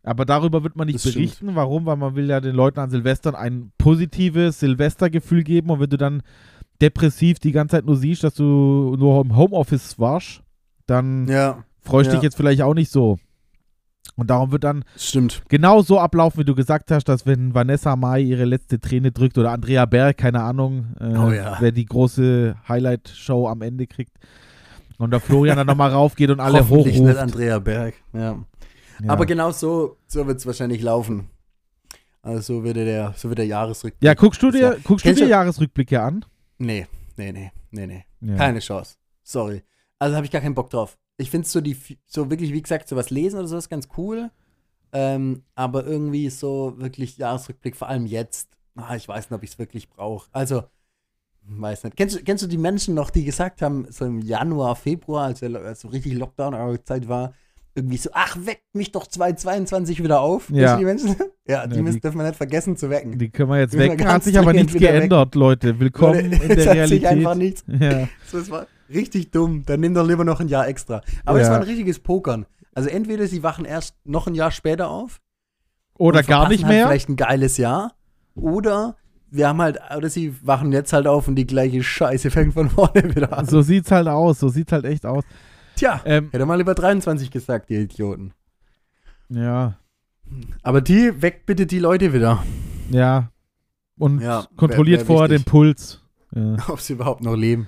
Aber darüber wird man nicht Das berichten. stimmt. Warum? Weil man will ja den Leuten an Silvestern ein positives Silvestergefühl geben. Und wenn du dann depressiv die ganze Zeit nur siehst, dass du nur im Homeoffice warst, dann Ja, freust ja. dich jetzt vielleicht auch nicht so. Und darum wird dann stimmt. genau so ablaufen, wie du gesagt hast, dass wenn Vanessa Mai ihre letzte Träne drückt oder Andrea Berg, keine Ahnung, äh, Oh ja. wer die große Highlight-Show am Ende kriegt und der Florian dann nochmal raufgeht und alle Hoffentlich hochruft. nicht Andrea Berg. Ja. Ja. Aber genau so, so wird es wahrscheinlich laufen. Also so wird der, so wird der Jahresrückblick. ja, guckst du dir, Ja. guckst du Kennst dir du- Jahresrückblicke an? Nee, nee, nee, nee, nee. Ja. Keine Chance. Sorry. Also habe ich gar keinen Bock drauf. Ich finde so die, so wirklich, wie gesagt, sowas lesen oder so ist ganz cool. Ähm, aber irgendwie so wirklich Jahresrückblick, vor allem jetzt. Ah, ich weiß nicht, ob ich es wirklich brauche. Also, weiß nicht. Kennst du, kennst du die Menschen noch, die gesagt haben, so im Januar, Februar, als, der, als so richtig Lockdown-Zeit war, irgendwie so, ach, weckt mich doch zweitausendzweiundzwanzig wieder auf. Ja. Kennst du die Menschen? Ja, die Ja, müssen, die- dürfen wir nicht vergessen zu wecken. Die können wir jetzt Die müssen wir weg. Hat ganz sich aber dringend nichts wieder geändert, Leute. Willkommen Leute, in der es hat Realität. sich einfach nichts. Ja. So, es war richtig dumm. Dann nimm doch lieber noch ein Jahr extra. Aber es Ja. war ein richtiges Pokern. Also entweder sie wachen erst noch ein Jahr später auf. Oder und gar verpassen nicht halt mehr. vielleicht ein geiles Jahr. Oder wir haben halt, oder sie wachen jetzt halt auf und die gleiche Scheiße fängt von vorne wieder an. So sieht's halt aus. So sieht's halt echt aus. Tja, Ähm, hätte mal lieber dreiundzwanzig gesagt, die Idioten. ja. Aber die, weckt bitte die Leute wieder. Ja. Und Ja, kontrolliert wär- wär vorher den wichtig. Puls. Ja. Ob sie überhaupt noch leben.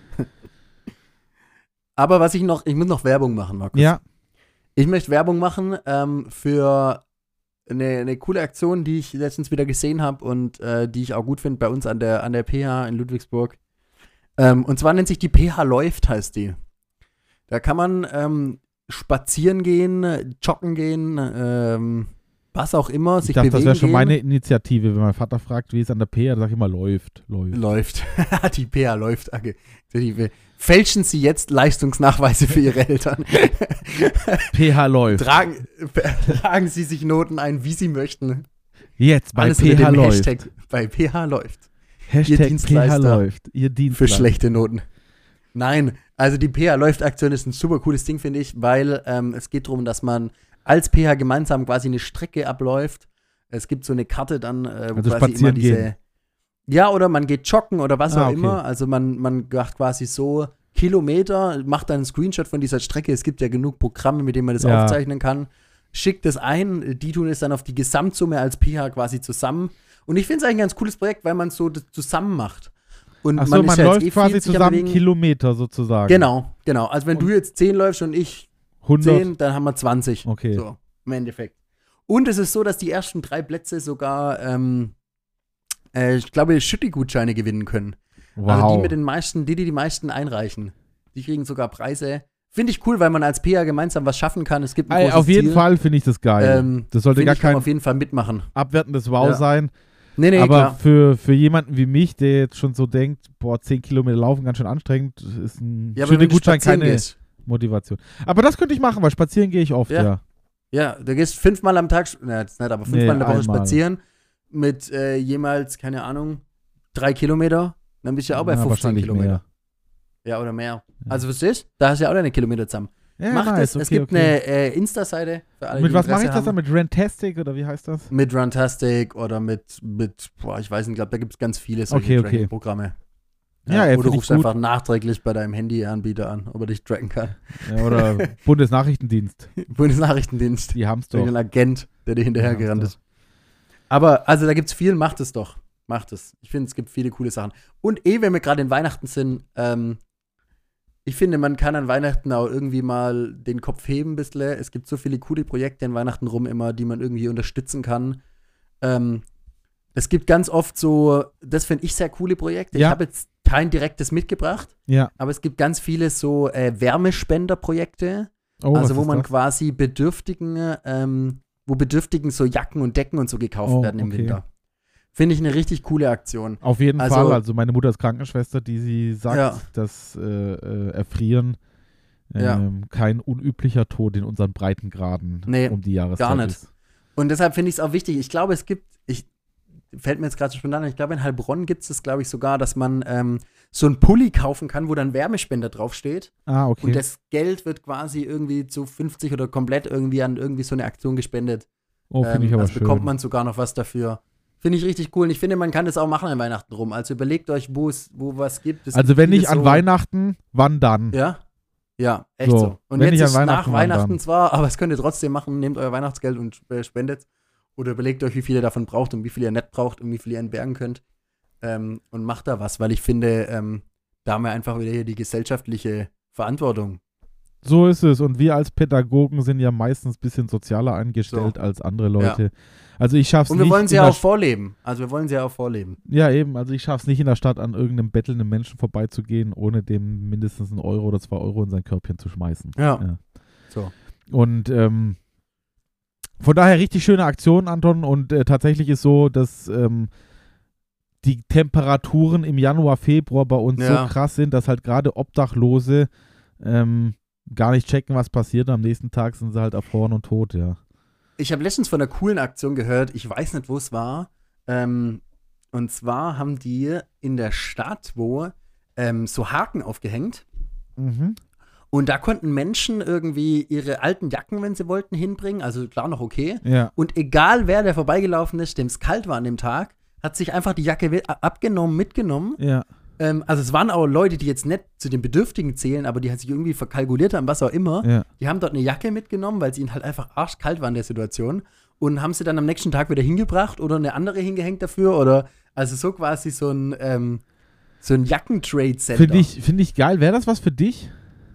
Aber was ich noch, ich muss noch Werbung machen, Markus. ja. Ich möchte Werbung machen ähm, für eine, eine coole Aktion, die ich letztens wieder gesehen habe und äh, die ich auch gut finde bei uns an der, an der P H in Ludwigsburg. Ähm, und zwar nennt sich die P H Läuft, heißt die. Da kann man ähm, spazieren gehen, joggen gehen, ähm, was auch immer, Ich sich dachte, bewegen das wäre schon gehen. meine Initiative. Wenn mein Vater fragt, wie es an der P A, dann sag ich immer, läuft, läuft. Läuft. Die P H läuft. Okay. Die, fälschen Sie jetzt Leistungsnachweise für Ihre Eltern. P H läuft. Tragen, tragen Sie sich Noten ein, wie Sie möchten. Jetzt bei Alles P unter H dem läuft. Hashtag bei P H läuft. Hashtag Ihr P H Dienstleister läuft. Ihr Für Dienstleister. schlechte Noten. Nein, also die P H läuft Aktion ist ein super cooles Ding, finde ich, weil ähm, es geht darum, dass man als P H gemeinsam quasi eine Strecke abläuft. Es gibt so eine Karte dann, äh, wo Also quasi immer spazieren diese. gehen. Ja, oder man geht joggen oder was Ah, auch okay. immer. Also man, man macht quasi so Kilometer, macht dann einen Screenshot von dieser Strecke. Es gibt ja genug Programme, mit denen man das Ja. aufzeichnen kann. Schickt es ein, die tun es dann auf die Gesamtsumme als P H quasi zusammen. Und ich finde es eigentlich ein ganz cooles Projekt, weil man es so das zusammen macht. Und Achso, man, ist ja jetzt läuft eh quasi viel sich am zusammen Bewegen. Kilometer sozusagen. Genau, genau. Also wenn Und- du jetzt zehn läufst und ich hundert. zehn, dann haben wir zwanzig. Okay. So, im Endeffekt. Und es ist so, dass die ersten drei Plätze sogar, ähm, äh, ich glaube, Schütti-Gutscheine gewinnen können. Wow. Also die mit den meisten, die, die die meisten einreichen. Die kriegen sogar Preise. Finde ich cool, weil man als P H gemeinsam was schaffen kann. Es gibt ein Ey, großes auf jeden Ziel. Fall finde ich das geil. Ähm, das sollte Finde gar ich, kann man kein auf jeden Fall mitmachen. abwertendes Wow Ja. sein. Nee, nee, Aber klar. für, für jemanden wie mich, der jetzt schon so denkt, boah, zehn Kilometer laufen, ganz schön anstrengend, ist ein Ja, aber schöner wenn du Gutschein spazieren keine gehst, Motivation. Aber das könnte ich machen, weil spazieren gehe ich oft, Ja. ja. ja, du gehst fünfmal am Tag, na, das ist nicht, aber fünfmal Nee, in der Woche einmal. spazieren mit äh, jemals, keine Ahnung, drei Kilometer. Dann bist du ja auch bei Ja, fünfzehn wahrscheinlich Kilometer. mehr. Ja, oder mehr. Ja. Also, verstehst du? Da hast du ja auch deine Kilometer zusammen. Ja, Mach nice, das. okay, Es gibt okay. eine äh, Insta-Seite für alle, Mit die was mache Interesse ich das dann? haben. Mit Rantastic oder wie heißt das? Mit Runtastic oder mit, mit, boah, ich weiß nicht, glaube, da gibt es ganz viele solche Okay, okay. Tracking-Programme. Ja, ey, oder find ich rufst gut. einfach nachträglich bei deinem Handyanbieter an, ob er dich tracken kann. Ja, oder Bundesnachrichtendienst. Bundesnachrichtendienst. Die haben es doch. Irgendein Agent, der dir hinterher Ja, gerannt doch. ist. Aber, also da gibt es viel, macht es doch. Macht es. Ich finde, es gibt viele coole Sachen. Und eh, wenn wir gerade in Weihnachten sind, ähm, ich finde, man kann an Weihnachten auch irgendwie mal den Kopf heben ein bisschen. Es gibt so viele coole Projekte an Weihnachten rum immer, die man irgendwie unterstützen kann. Ähm, es gibt ganz oft so, das finde ich sehr coole Projekte. Ja. Ich habe jetzt kein direktes mitgebracht, Ja. aber es gibt ganz viele so äh, Wärmespenderprojekte. Oh, was Also wo ist man das? quasi Bedürftigen, ähm, wo Bedürftigen so Jacken und Decken und so gekauft Oh, werden im okay. Winter. Finde ich eine richtig coole Aktion. Auf jeden Also- Fall. Also meine Mutter ist Krankenschwester, die sie sagt, Ja. dass äh, äh, Erfrieren Ja. ähm, kein unüblicher Tod in unseren Breitengraden Nee, um die Jahreszeit gar nicht. ist. Und deshalb finde ich es auch wichtig. Ich glaube, es gibt, ich, fällt mir jetzt gerade so spontan an, ich glaube, in Heilbronn gibt es, glaube ich, sogar, dass man ähm, so einen Pulli kaufen kann, wo dann Wärmespender draufsteht. Ah, okay. Und das Geld wird quasi irgendwie zu fünfzig oder komplett irgendwie an irgendwie so eine Aktion gespendet. Oh, finde ich ähm, aber also schön. bekommt man sogar noch was dafür. Finde ich richtig cool. Und ich finde, man kann das auch machen an Weihnachten rum. Also überlegt euch, wo es wo was gibt. Es Also gibt wenn nicht vieles an so, Weihnachten, wann dann? Ja, ja, echt So, so. Und wenn jetzt nicht an ist nach Weihnachten, wann Weihnachten dann? zwar, aber es könnt ihr trotzdem machen. Nehmt euer Weihnachtsgeld und äh, spendet. Oder überlegt euch, wie viel ihr davon braucht und wie viel ihr nicht braucht und wie viel ihr entbergen könnt. Ähm, und macht da was, weil ich finde, ähm, da haben wir einfach wieder hier die gesellschaftliche Verantwortung. So ist es. Und wir als Pädagogen sind ja meistens ein bisschen sozialer eingestellt So. als andere Leute. Also ich schaff's Und wir nicht. wollen sie in ja der auch vorleben. Also wir wollen sie ja auch vorleben. Ja, eben. Also ich schaff's nicht in der Stadt an irgendeinem bettelnden Menschen vorbeizugehen, ohne dem mindestens einen Euro oder zwei Euro in sein Körbchen zu schmeißen. Ja. Ja. So. Und ähm, von daher richtig schöne Aktion, Anton. Und äh, tatsächlich ist so, dass ähm, die Temperaturen im Januar, Februar bei uns Ja. so krass sind, dass halt gerade Obdachlose ähm, gar nicht checken, was passiert. Am nächsten Tag sind sie halt erfroren und tot, ja. Ich habe letztens von einer coolen Aktion gehört, ich weiß nicht, wo es war. Ähm, und zwar haben die in der Stadt, wo ähm, so Haken aufgehängt. Mhm. Und da konnten Menschen irgendwie ihre alten Jacken, wenn sie wollten, hinbringen. Also klar noch okay. Ja. Und egal wer, der vorbeigelaufen ist, dem es kalt war an dem Tag, hat sich einfach die Jacke wi- abgenommen, mitgenommen. Ja. Ähm, also es waren auch Leute, die jetzt nicht zu den Bedürftigen zählen, aber die halt sich irgendwie verkalkuliert haben, was auch immer. Ja. Die haben dort eine Jacke mitgenommen, weil es ihnen halt einfach arschkalt war in der Situation. Und haben sie dann am nächsten Tag wieder hingebracht oder eine andere hingehängt dafür. Oder also so quasi so ein, ähm, so ein Jackentrade-Center. Finde ich, find ich geil. Wäre das was für dich?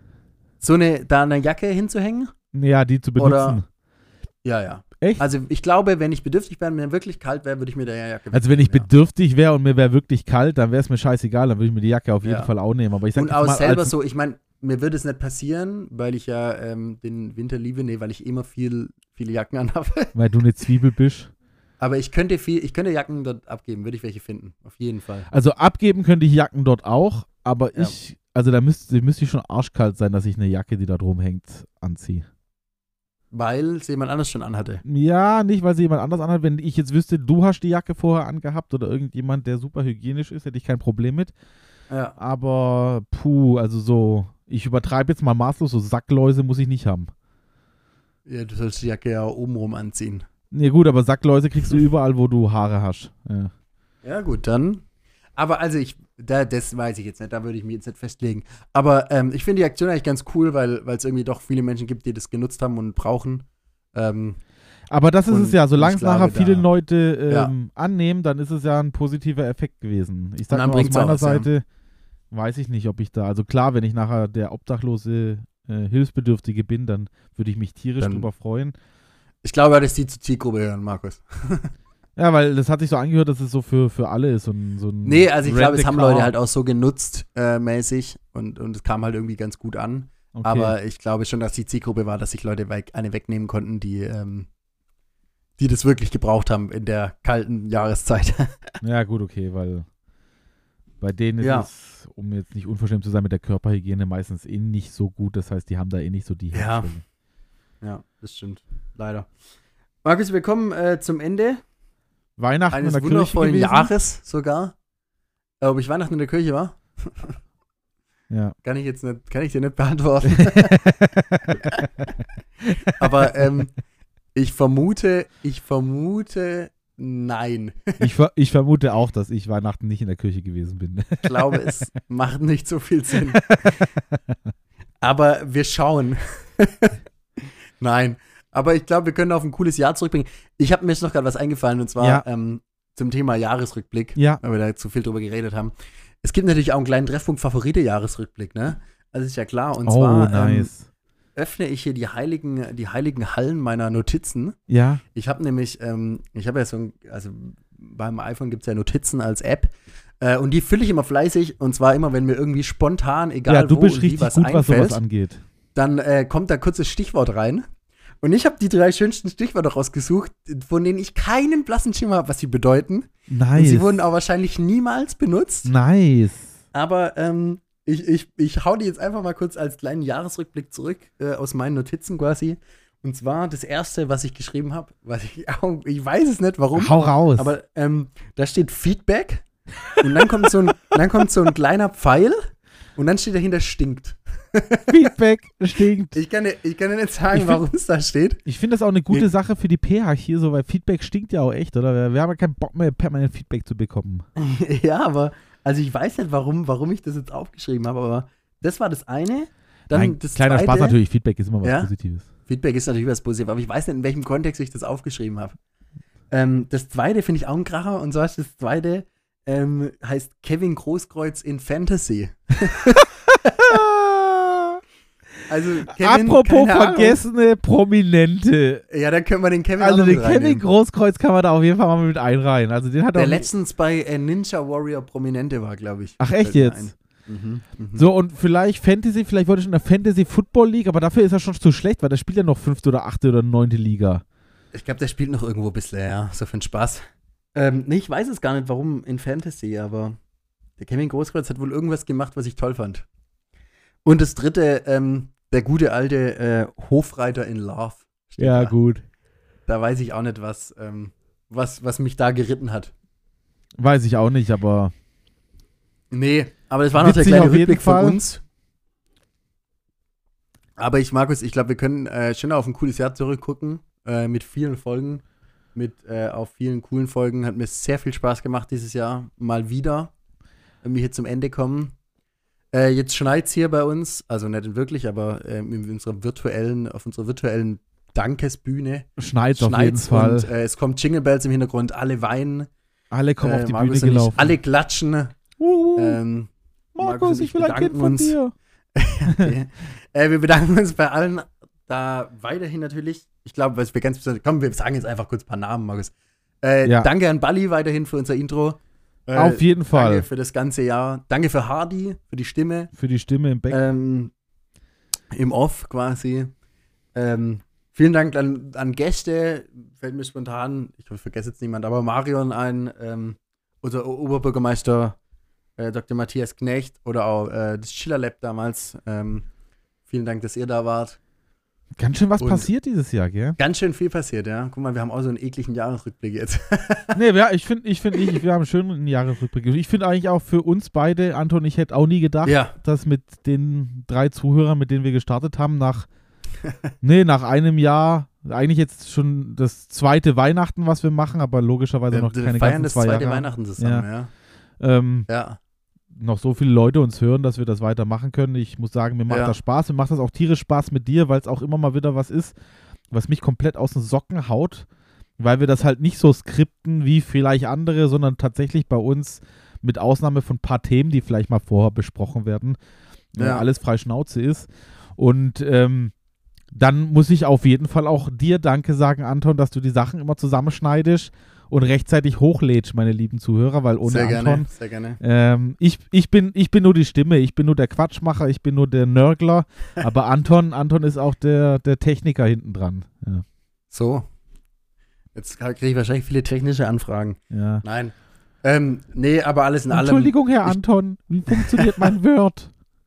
So eine, da eine Jacke hinzuhängen? Ja, die zu benutzen. Oder- Ja, ja. Echt? Also ich glaube, wenn ich bedürftig wäre und mir wirklich kalt wäre, würde ich mir da eine Jacke Also wenn ich mitnehmen, bedürftig wäre und mir wäre wirklich kalt, dann wäre es mir scheißegal, dann würde ich mir die Jacke auf jeden Ja. Fall auch nehmen. Aber ich ja. sag Und jetzt auch mal, selber als, so, ich meine, mir würde es nicht passieren, weil ich ja ähm, den Winter liebe, nee, weil ich immer viel, viele Jacken anhabe. weil du eine Zwiebel bist. Aber ich könnte viel, ich könnte Jacken dort abgeben, würde ich welche finden. Auf jeden Fall. Also abgeben könnte ich Jacken dort auch, aber Ja. ich, also da müsste, müsste ich schon arschkalt sein, dass ich eine Jacke, die da drum hängt, anziehe. Weil es jemand anders schon anhatte. Ja, nicht, weil sie jemand anders anhat. Wenn ich jetzt wüsste, du hast die Jacke vorher angehabt oder irgendjemand, der super hygienisch ist, hätte ich kein Problem mit. Ja. Aber puh, also so, ich übertreibe jetzt mal maßlos, so Sackläuse muss ich nicht haben. Ja, du sollst die Jacke ja obenrum anziehen. Nee, gut, aber Sackläuse kriegst du überall, wo du Haare hast. Ja. Ja, gut, dann. Aber also ich, da, das weiß ich jetzt nicht, da würde ich mich jetzt nicht festlegen. Aber ähm, ich finde die Aktion eigentlich ganz cool, weil es irgendwie doch viele Menschen gibt, die das genutzt haben und brauchen. Ähm, Aber das ist Und es ja, solange ich es nachher glaube, viele da- Leute Ja. ähm, annehmen, dann ist es ja ein positiver Effekt gewesen. Ich Und sag dann nur aus bringt's auch meiner was, ja. Seite, weiß ich nicht, ob ich da, also klar, wenn ich nachher der obdachlose äh, Hilfsbedürftige bin, dann würde ich mich tierisch Dann- drüber freuen. ich glaube, dass die zur Zielgruppe hören, Markus. Ja, weil das hat sich so angehört, dass es so für, für alle ist. So ein, so ein Nee, also ich glaube, es haben Rent-a-car. Leute halt auch so genutzt, äh, mäßig. Und, und es kam halt irgendwie ganz gut an. Okay. Aber ich glaube schon, dass die Zielgruppe war, dass sich Leute weg, eine wegnehmen konnten, die, ähm, die das wirklich gebraucht haben in der kalten Jahreszeit. Ja, gut, okay, weil bei denen ist Ja. es, um jetzt nicht unverschämt zu sein, mit der Körperhygiene meistens eh nicht so gut. Das heißt, die haben da eh nicht so die Ja. Hemmschwelle. Ja, das stimmt. Leider. Markus, wir kommen äh, zum Ende Weihnachten in eines der Kirche wundervollen gewesen. Jahres sogar. Äh, ob ich Weihnachten in der Kirche war? Ja. Kann ich jetzt nicht, kann ich dir nicht beantworten. Aber ähm, ich vermute, ich vermute, nein. Ich, ver ich vermute auch, dass ich Weihnachten nicht in der Kirche gewesen bin. Ich glaube, es macht nicht so viel Sinn. Aber wir schauen. Nein. Aber ich glaube, wir können auf ein cooles Jahr zurückbringen. Ich habe mir jetzt noch gerade was eingefallen, und zwar Ja. ähm, zum Thema Jahresrückblick, Ja. weil wir da zu viel drüber geredet haben. Es gibt natürlich auch einen kleinen Treffpunkt Favorite-Jahresrückblick, ne? Also ist ja klar. Und oh, zwar ähm, nice. öffne ich hier die heiligen, die heiligen Hallen meiner Notizen. Ja. Ich habe nämlich, ähm, ich habe ja so ein, also beim iPhone gibt es ja Notizen als App. Äh, und die fülle ich immer fleißig. Und zwar immer, wenn mir irgendwie spontan, egal Ja, du wo bist und wie richtig was gut, was einfällt, sowas angeht. dann äh, kommt da kurzes Stichwort rein. Und ich habe die drei schönsten Stichworte rausgesucht, von denen ich keinen blassen Schimmer habe, was sie bedeuten. Und Nice. sie wurden auch wahrscheinlich niemals benutzt. Nice. Aber ähm, ich, ich, ich hau die jetzt einfach mal kurz als kleinen Jahresrückblick zurück, äh, aus meinen Notizen quasi. Und zwar das erste, was ich geschrieben habe, was ich auch, ich weiß es nicht, warum. Hau raus. Aber ähm, da steht Feedback und dann kommt so ein, dann kommt so ein kleiner Pfeil und dann steht dahinter stinkt. Feedback stinkt. Ich kann dir, ich kann dir nicht sagen, Ich find- warum es da steht. Ich finde das auch eine gute Nee. Sache für die P H hier, so, weil Feedback stinkt ja auch echt, oder? Wir, wir haben ja keinen Bock mehr, permanent Feedback zu bekommen. Ja, aber, also ich weiß nicht, warum, warum ich das jetzt aufgeschrieben habe, aber das war das eine. Dann Nein, das kleiner zweite. Spaß natürlich, Feedback ist immer was Ja? Positives. Feedback ist natürlich was Positives, aber ich weiß nicht, in welchem Kontext ich das aufgeschrieben habe. Ähm, das zweite finde ich auch ein Kracher, und zwar ist das zweite, ähm, heißt Kevin Großkreuz in Fantasy. Also Kevin, Apropos keine Ahnung. vergessene Prominente. Ja, dann können wir den Kevin Also auch den noch Kevin reinnehmen. Großkreuz kann man da auf jeden Fall mal mit einreihen. Also den hat Der auch letztens bei äh, Ninja Warrior Prominente war, glaube ich. Ach echt Fällt mir jetzt? ein. Mhm, mhm. So, und vielleicht Fantasy, vielleicht wollte ich in der Fantasy Football League, aber dafür ist er schon zu schlecht, weil der spielt ja noch fünfte oder achte oder neunte Liga. Ich glaube, der spielt noch irgendwo ein bisschen, ja, so für den Spaß. Ähm, nee, ich weiß es gar nicht, warum in Fantasy, aber der Kevin Großkreuz hat wohl irgendwas gemacht, was ich toll fand. Und das dritte, ähm, der gute alte äh, Hofreiter in Love. steht Ja, da. gut. Da weiß ich auch nicht, was, ähm, was, was mich da geritten hat. Weiß ich auch nicht, aber Nee, aber das war noch der Witzig kleine auf jeden Rückblick von Fall. uns. Aber ich, Markus, ich glaube, wir können äh, schon auf ein cooles Jahr zurückgucken, äh, mit vielen Folgen, mit äh, auf vielen coolen Folgen. Hat mir sehr viel Spaß gemacht dieses Jahr, mal wieder, wenn wir hier zum Ende kommen. Äh, jetzt schneit's hier bei uns, also nicht wirklich, aber äh, in unserer virtuellen, auf unserer virtuellen Dankesbühne schneit auf jeden schneit's Fall. und äh, es kommen Jingle Bells im Hintergrund, alle weinen, Alle kommen äh, auf die Markus Bühne und ich, gelaufen. alle klatschen. Uh, Ähm, Markus Markus, und ich ich will ein Kind bedanken von uns. dir. Okay. äh, wir bedanken uns bei allen da weiterhin natürlich. Ich glaube, was wir ganz besonders. Komm, wir sagen jetzt einfach kurz ein paar Namen, Markus. Äh, Ja. Danke an Bali weiterhin für unser Intro. Äh, Auf jeden Fall. Danke für das ganze Jahr. Danke für Hardy, für die Stimme. Für die Stimme im Becken. Ähm, Im Off quasi. Ähm, vielen Dank an, an Gäste. Fällt mir spontan, ich hoffe, ich vergesse jetzt niemand, aber Marion ein, ähm, unser O- Oberbürgermeister äh, Doktor Matthias Knecht oder auch äh, das Schiller Lab damals. Ähm, vielen Dank, dass ihr da wart. Ganz schön was und- passiert dieses Jahr, gell? Ganz schön viel passiert, ja. Guck mal, wir haben auch so einen ekligen Jahresrückblick jetzt. Nee, ja, ich finde, ich finde, ich, wir haben einen schönen Jahresrückblick. Ich finde eigentlich auch für uns beide, Anton, ich hätte auch nie gedacht, Ja. dass mit den drei Zuhörern, mit denen wir gestartet haben, nach, nee, nach einem Jahr, eigentlich jetzt schon das zweite Weihnachten, was wir machen, aber logischerweise Wir noch wir keine feiern ganzen das zwei zweite Jahre. Weihnachten zusammen, ja. Ähm, Ja. noch so viele Leute uns hören, dass wir das weitermachen können. Ich muss sagen, mir macht Ja. das Spaß. Mir macht das auch tierisch Spaß mit dir, weil es auch immer mal wieder was ist, was mich komplett aus den Socken haut, weil wir das halt nicht so skripten wie vielleicht andere, sondern tatsächlich bei uns mit Ausnahme von ein paar Themen, die vielleicht mal vorher besprochen werden, äh, Ja. alles frei Schnauze ist. Und ähm, dann muss ich auf jeden Fall auch dir Danke sagen, Anton, dass du die Sachen immer zusammenschneidest und rechtzeitig hochlädst, meine lieben Zuhörer, weil ohne Sehr Anton gerne, sehr gerne. ähm, ich, ich, bin, ich bin nur die Stimme, ich bin nur der Quatschmacher, ich bin nur der Nörgler, aber Anton, Anton ist auch der, der Techniker hinten dran. Ja, So. Jetzt kriege ich wahrscheinlich viele technische Anfragen. ja. Nein. Ähm, nee, aber alles in allem. Entschuldigung, Herr ich- Anton, wie funktioniert mein Word?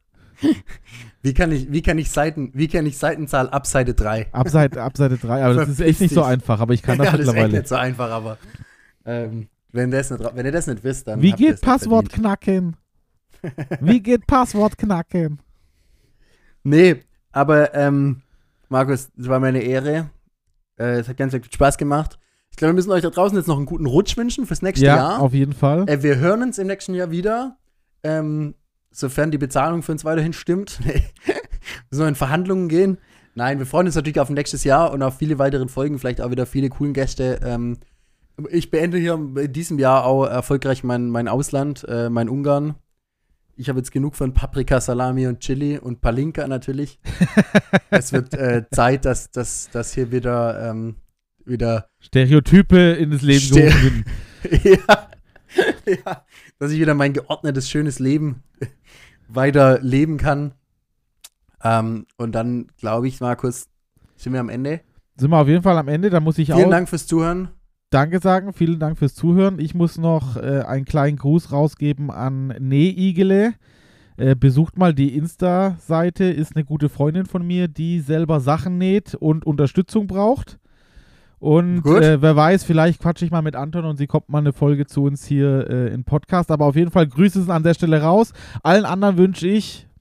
Wie kann ich, wie kann ich Seiten, wie kann ich Seitenzahl ab Seite drei? Ab Seite, ab Seite drei, aber das ist echt nicht so Verpiss dich. einfach, aber ich kann das ja, das ist echt mittlerweile. nicht so einfach, aber ähm, wenn, das nicht, wenn ihr das nicht wisst, dann Wie habt ihr geht es nicht Passwort verdient. knacken? Wie geht Passwort knacken? Nee, aber ähm, Markus, es war mir eine Ehre. Äh, es hat ganz viel Spaß gemacht. Ich glaube, wir müssen euch da draußen jetzt noch einen guten Rutsch wünschen fürs nächste Ja, Jahr. auf jeden Fall. Äh, wir hören uns im nächsten Jahr wieder. Ähm, sofern die Bezahlung für uns weiterhin stimmt. Wir sollen in Verhandlungen gehen. Nein, wir freuen uns natürlich auf nächstes Jahr und auf viele weitere Folgen, vielleicht auch wieder viele coolen Gäste. Ähm, ich beende hier in diesem Jahr auch erfolgreich mein, mein Ausland, äh, mein Ungarn. Ich habe jetzt genug von Paprika, Salami und Chili und Palinka natürlich. Es wird äh, Zeit, dass, dass, dass hier wieder, ähm, wieder Stereotype in das Leben Ste- gerufen werden. ja, ja, dass ich wieder mein geordnetes, schönes Leben weiter leben kann. Ähm, und dann, glaube ich, Markus, sind wir am Ende. Sind wir auf jeden Fall am Ende, da muss ich Vielen auch Dank fürs Zuhören. Danke sagen, vielen Dank fürs Zuhören. Ich muss noch äh, einen kleinen Gruß rausgeben an Nähigele. Äh, besucht mal die Insta-Seite, ist eine gute Freundin von mir, die selber Sachen näht und Unterstützung braucht. Und Gut. äh, wer weiß, vielleicht quatsche ich mal mit Anton und sie kommt mal eine Folge zu uns hier äh, in Podcast. Aber auf jeden Fall Grüße sind an der Stelle raus. Allen anderen wünsche ich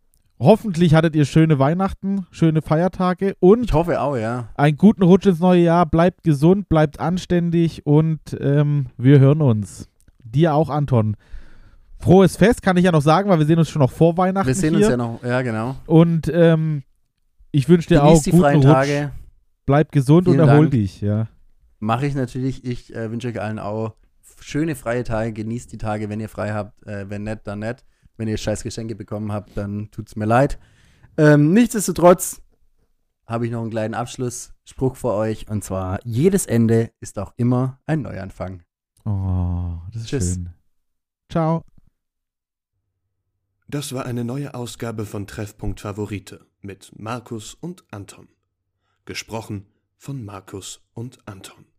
hoffentlich hattet ihr schöne Weihnachten, schöne Feiertage und Ich hoffe auch, ja. einen guten Rutsch ins neue Jahr. Bleibt gesund, bleibt anständig und ähm, wir hören uns. Dir auch, Anton. Frohes Fest, kann ich ja noch sagen, weil wir sehen uns schon noch vor Weihnachten Wir sehen hier. uns ja noch, ja genau. Und ähm, ich wünsche dir Genieß auch die guten freien Rutsch. Tage. Bleib gesund Vielen und erhol Dank. dich. Ja. Mache ich natürlich. Ich äh, wünsche euch allen auch schöne freie Tage. Genießt die Tage, wenn ihr frei habt. Äh, wenn nicht, dann nicht. Wenn ihr scheiß Geschenke bekommen habt, dann tut's mir leid. Ähm, nichtsdestotrotz habe ich noch einen kleinen Abschlussspruch für euch. Und zwar, jedes Ende ist auch immer ein Neuanfang. Oh, das ist Tschüss. schön. Ciao. Das war eine neue Ausgabe von Treffpunkt Favorite mit Markus und Anton. Gesprochen von Markus und Anton.